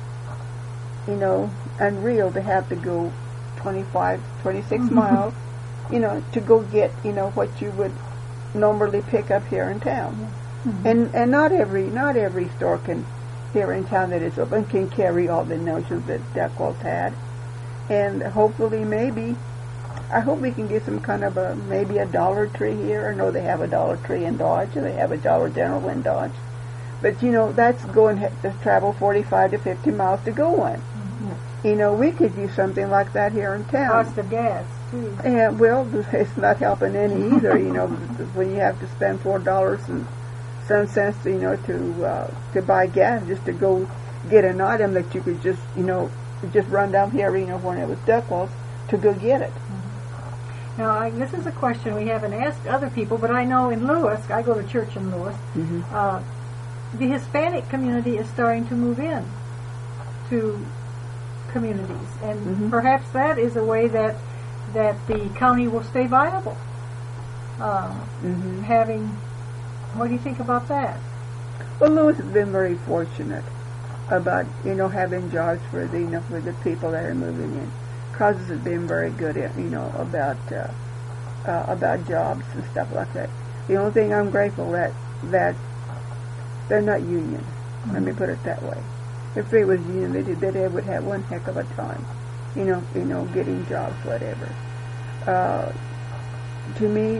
you know, unreal to have to go twenty-five, twenty-six miles, you know, to go get, you know, what you would normally pick up here in town. Mm-hmm. And and not every not every store can here in town that is open can carry all the notions that Deckwalt had. And hopefully maybe I hope we can get some kind of a maybe a Dollar Tree here. I know they have a Dollar Tree in Dodge, and they have a Dollar General in Dodge. But you know, that's going to travel forty-five to fifty miles to go one. Mm-hmm. You know, we could use something like that here in town. Cost of gas too. And well, it's not helping any either. You know, when you have to spend four dollars and some cents, you know, to uh, to buy gas just to go get an item that you could just, you know, just run down here. You know, when it was Deckwalt, to go get it. Now, I, this is a question we haven't asked other people, but I know in Lewis, I go to church in Lewis, Mm-hmm. uh, the Hispanic community is starting to move in to communities, and Mhm. perhaps that is a way that that the county will stay viable. Um, Mm-hmm. having, what do you think about that? Well, Lewis has been very fortunate about, you know, having jobs for the, you know, for the people that are moving in. Crosses has been very good at, you know, about uh, uh, about jobs and stuff like that. The only thing I'm grateful that that they're not union. Let me put it that way. If they was union, they did, they would have one heck of a time, you know, you know, getting jobs, whatever. Uh, to me,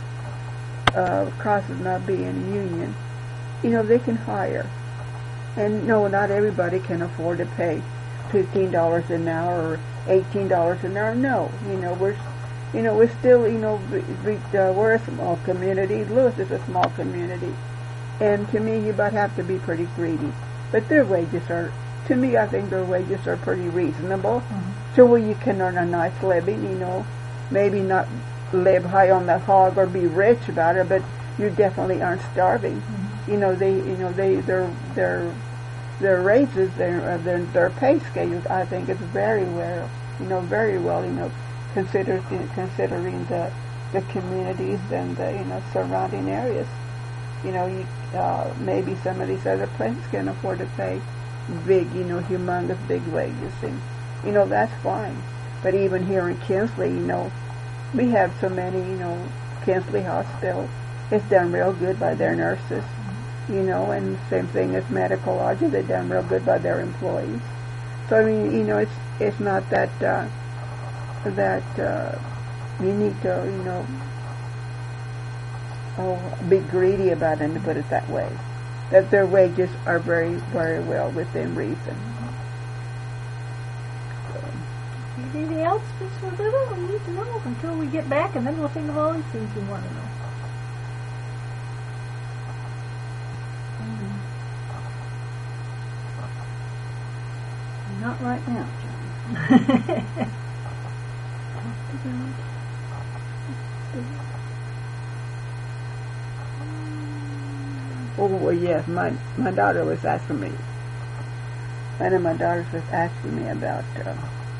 uh, Crosses not being a union, you know, they can hire. And no, not everybody can afford to pay fifteen dollars an hour or eighteen dollars an hour. No, you know, we're, you know, we're still, you know, we, we, uh, we're a small community. Lewis is a small community. And to me, you about have to be pretty greedy. But their wages are, to me, I think their wages are pretty reasonable. Mm-hmm. So where you can earn a nice living, you know, maybe not live high on the hog or be rich about it, but you definitely aren't starving. Mm-hmm. You know, they, you know, they, their, their, their raises, their, uh, their, their pay scales, I think is very well, you know, very well, you know, considered, considering the, the communities and the, you know, surrounding areas. You know, you, uh, maybe some of these other places can afford to pay big, you know, humongous big wages, and, you know, that's fine. But even here in Kinsley, you know, we have so many, you know, Kinsley Hospital, it's done real good by their nurses, you know, and same thing as Medical Lodge, they're done real good by their employees. So, I mean, you know, it's it's not that, uh, that uh, you need to, you know, oh, be greedy about it, to put it that way. That their wages are very, very well within reason. Anything else, Mister Little, we need to know until we get back, and then we'll think of all these things we want to know. Not right now, John. Oh, well, yes, my my daughter was asking me. One of my daughters was asking me about uh,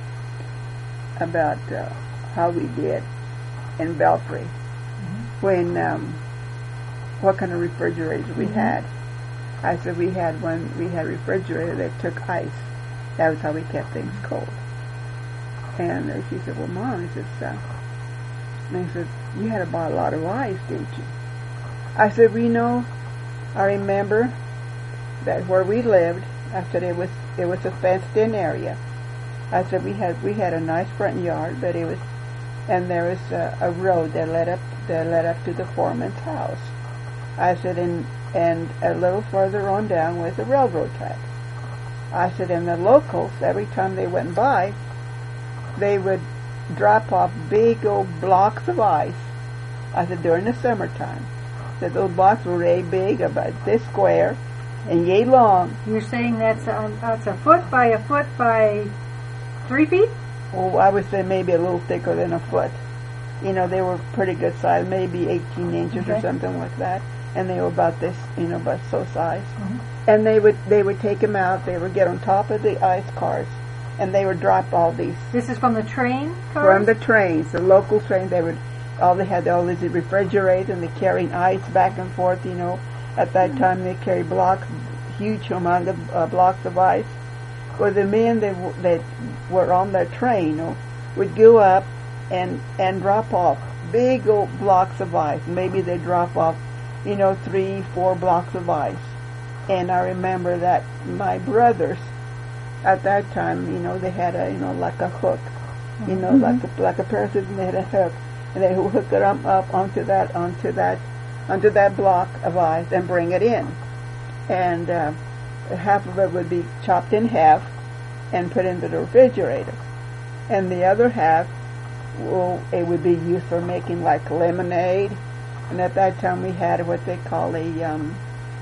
about uh, how we did in Belfry Mm-hmm. when um, what kind of refrigerator we Mhm. had. I said we had one. We had a refrigerator that took ice. That was how we kept things cold. And uh, she said, "Well, Mom," he says, uh, and he said, "You had to buy a lot of ice, didn't you?" I said, "We know. I remember that where we lived, I said it was it was a fenced-in area. I said we had we had a nice front yard, but it was, and there was a, a road that led up that led up to the foreman's house. I said, and and a little further on down was the railroad track. I said, and the locals, every time they went by, they would drop off big old blocks of ice. I said, during the summertime. That those blocks were yay big, about this square, and yay long. You're saying that's a, that's a foot by a foot by three feet? Well, I would say maybe a little thicker than a foot. You know, they were pretty good size, maybe eighteen inches Okay. or something like that. And they were about this, you know, about so size. Mm-hmm. And they would they would take them out. They would get on top of the ice cars, and they would drop all these This is from the train cars? from the trains, the local trains. They would all they had all these refrigerators, and they carrying ice back and forth. You know, at that time they carried blocks, huge amount of uh, blocks of ice. Where the men that w- that were on the train, you know, would go up and and drop off big old blocks of ice. Maybe they drop off, you know, three, four blocks of ice. And I remember that my brothers, at that time, you know, they had a, you know, like a hook, you know, Mhm. like a, like a pair of scissors, and they had a hook, and they would hook it up, up onto that, onto that, onto that block of ice and bring it in. And uh, half of it would be chopped in half and put into the refrigerator. And the other half, well, it would be used for making like lemonade. And at that time we had what they call a um,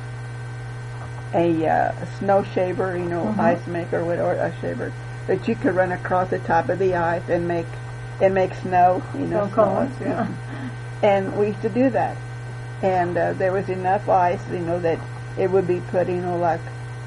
a uh, snow shaver, you know, Mhm. ice maker with or a shaver that you could run across the top of the ice and make it makes snow, you know. Snow cones, snow, yeah. And we used to do that. And uh, there was enough ice, you know, that it would be put, you know, like,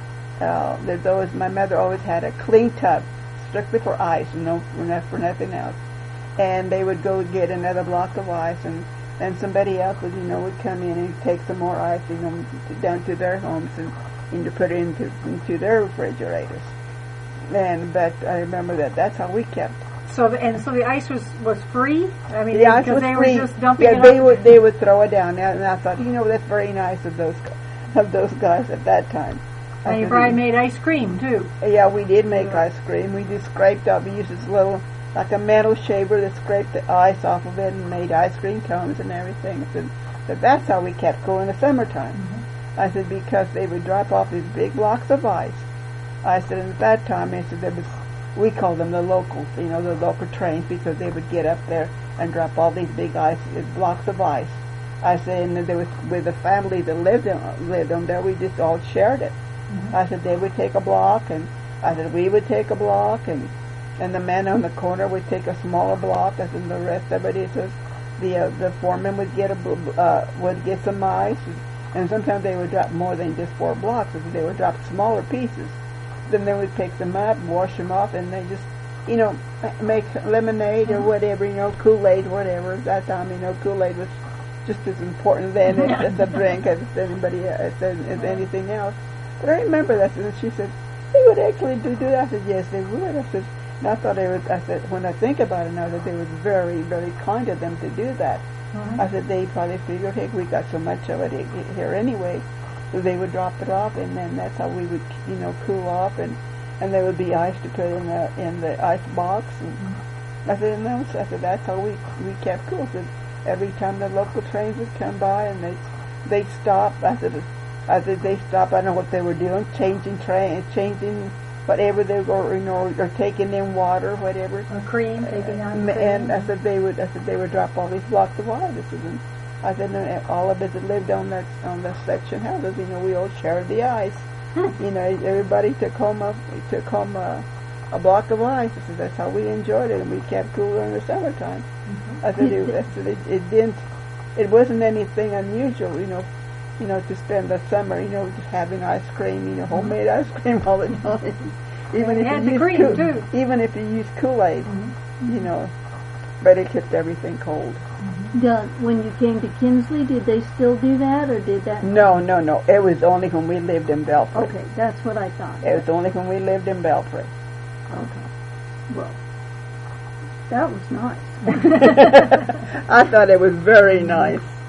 uh, there's always, my mother always had a clean tub, strictly for ice, you know, for, no, for nothing else. And they would go get another block of ice, and then somebody else would, you know, would come in and take some more ice, you know, down to their homes and, and to put it into, into their refrigerators. And, but I remember that that's how we kept. So the, and so the ice was, was free. I mean, The ice because was they free. were just dumping yeah, it they up. would they would throw it down, and I thought, you know, that's very nice of those of those guys at that time. And you probably made ice cream too. Yeah, we did make ice cream. We just scraped off. We used this little, like a metal shaver that scraped the ice off of it and made ice cream cones and everything. I said, but that's how we kept cool in the summertime. Mm-hmm. I said, because they would drop off these big blocks of ice. I said, and at that time, I said, there was, we called them the locals, you know, the local trains, because they would get up there and drop all these big ice, blocks of ice. I said, and there was, with the family that lived in, lived on there, we just all shared it. Mm-hmm. I said, they would take a block, and I said, we would take a block, and and the man on the corner would take a smaller block, I said, and the rest of it is just, the uh, the foreman would get a uh, would get some ice, and, and sometimes they would drop more than just four blocks, they would drop smaller pieces. Then they would pick them up, wash them off, and they just, you know, make lemonade or whatever, you know, Kool-Aid, whatever. At that time, you know, Kool-Aid was just as important then as a drink as anybody as, as anything else. But I remember that, and she said, they would actually do, do that. I said, yes, they would. I said, and I thought they would, I said, when I think about it now, that they were very, very kind of them to do that. Mm-hmm. I said, they probably figured, hey, we got so much of it here anyway. So they would drop it off, and then that's how we would, you know, cool off, and, and there would be ice to put in the in the ice box. And mm-hmm. I said, no, I said that's how we we kept cool. So every time the local trains would come by and they they stop, I said, I said they stop. I don't know what they were doing, changing train, changing whatever they were, you know, or taking in water, whatever. Or cream, taking out uh, cream. And I said they would, I said they would drop all these blocks of ice. And I said, and all of us that lived on that on the section houses, you know, we all shared the ice. You know, everybody took home a took home a, a block of ice. I said that's how we enjoyed it, and we kept cool during the summertime. Mm-hmm. I said, it, I said it, it didn't, it wasn't anything unusual, you know, you know, to spend the summer, you know, just having ice cream, you know, homemade ice cream all the time. Even if had you the cream Kool- too. Even if you use Kool-Aid, mm-hmm. you know, but it kept everything cold. The, when you came to Kinsley, did they still do that, or did that? No, no, no. It was only when we lived in Belfry. Okay, that's what I thought. It was only when we lived in Belfry. Okay. Well, that was nice. I thought it was very nice.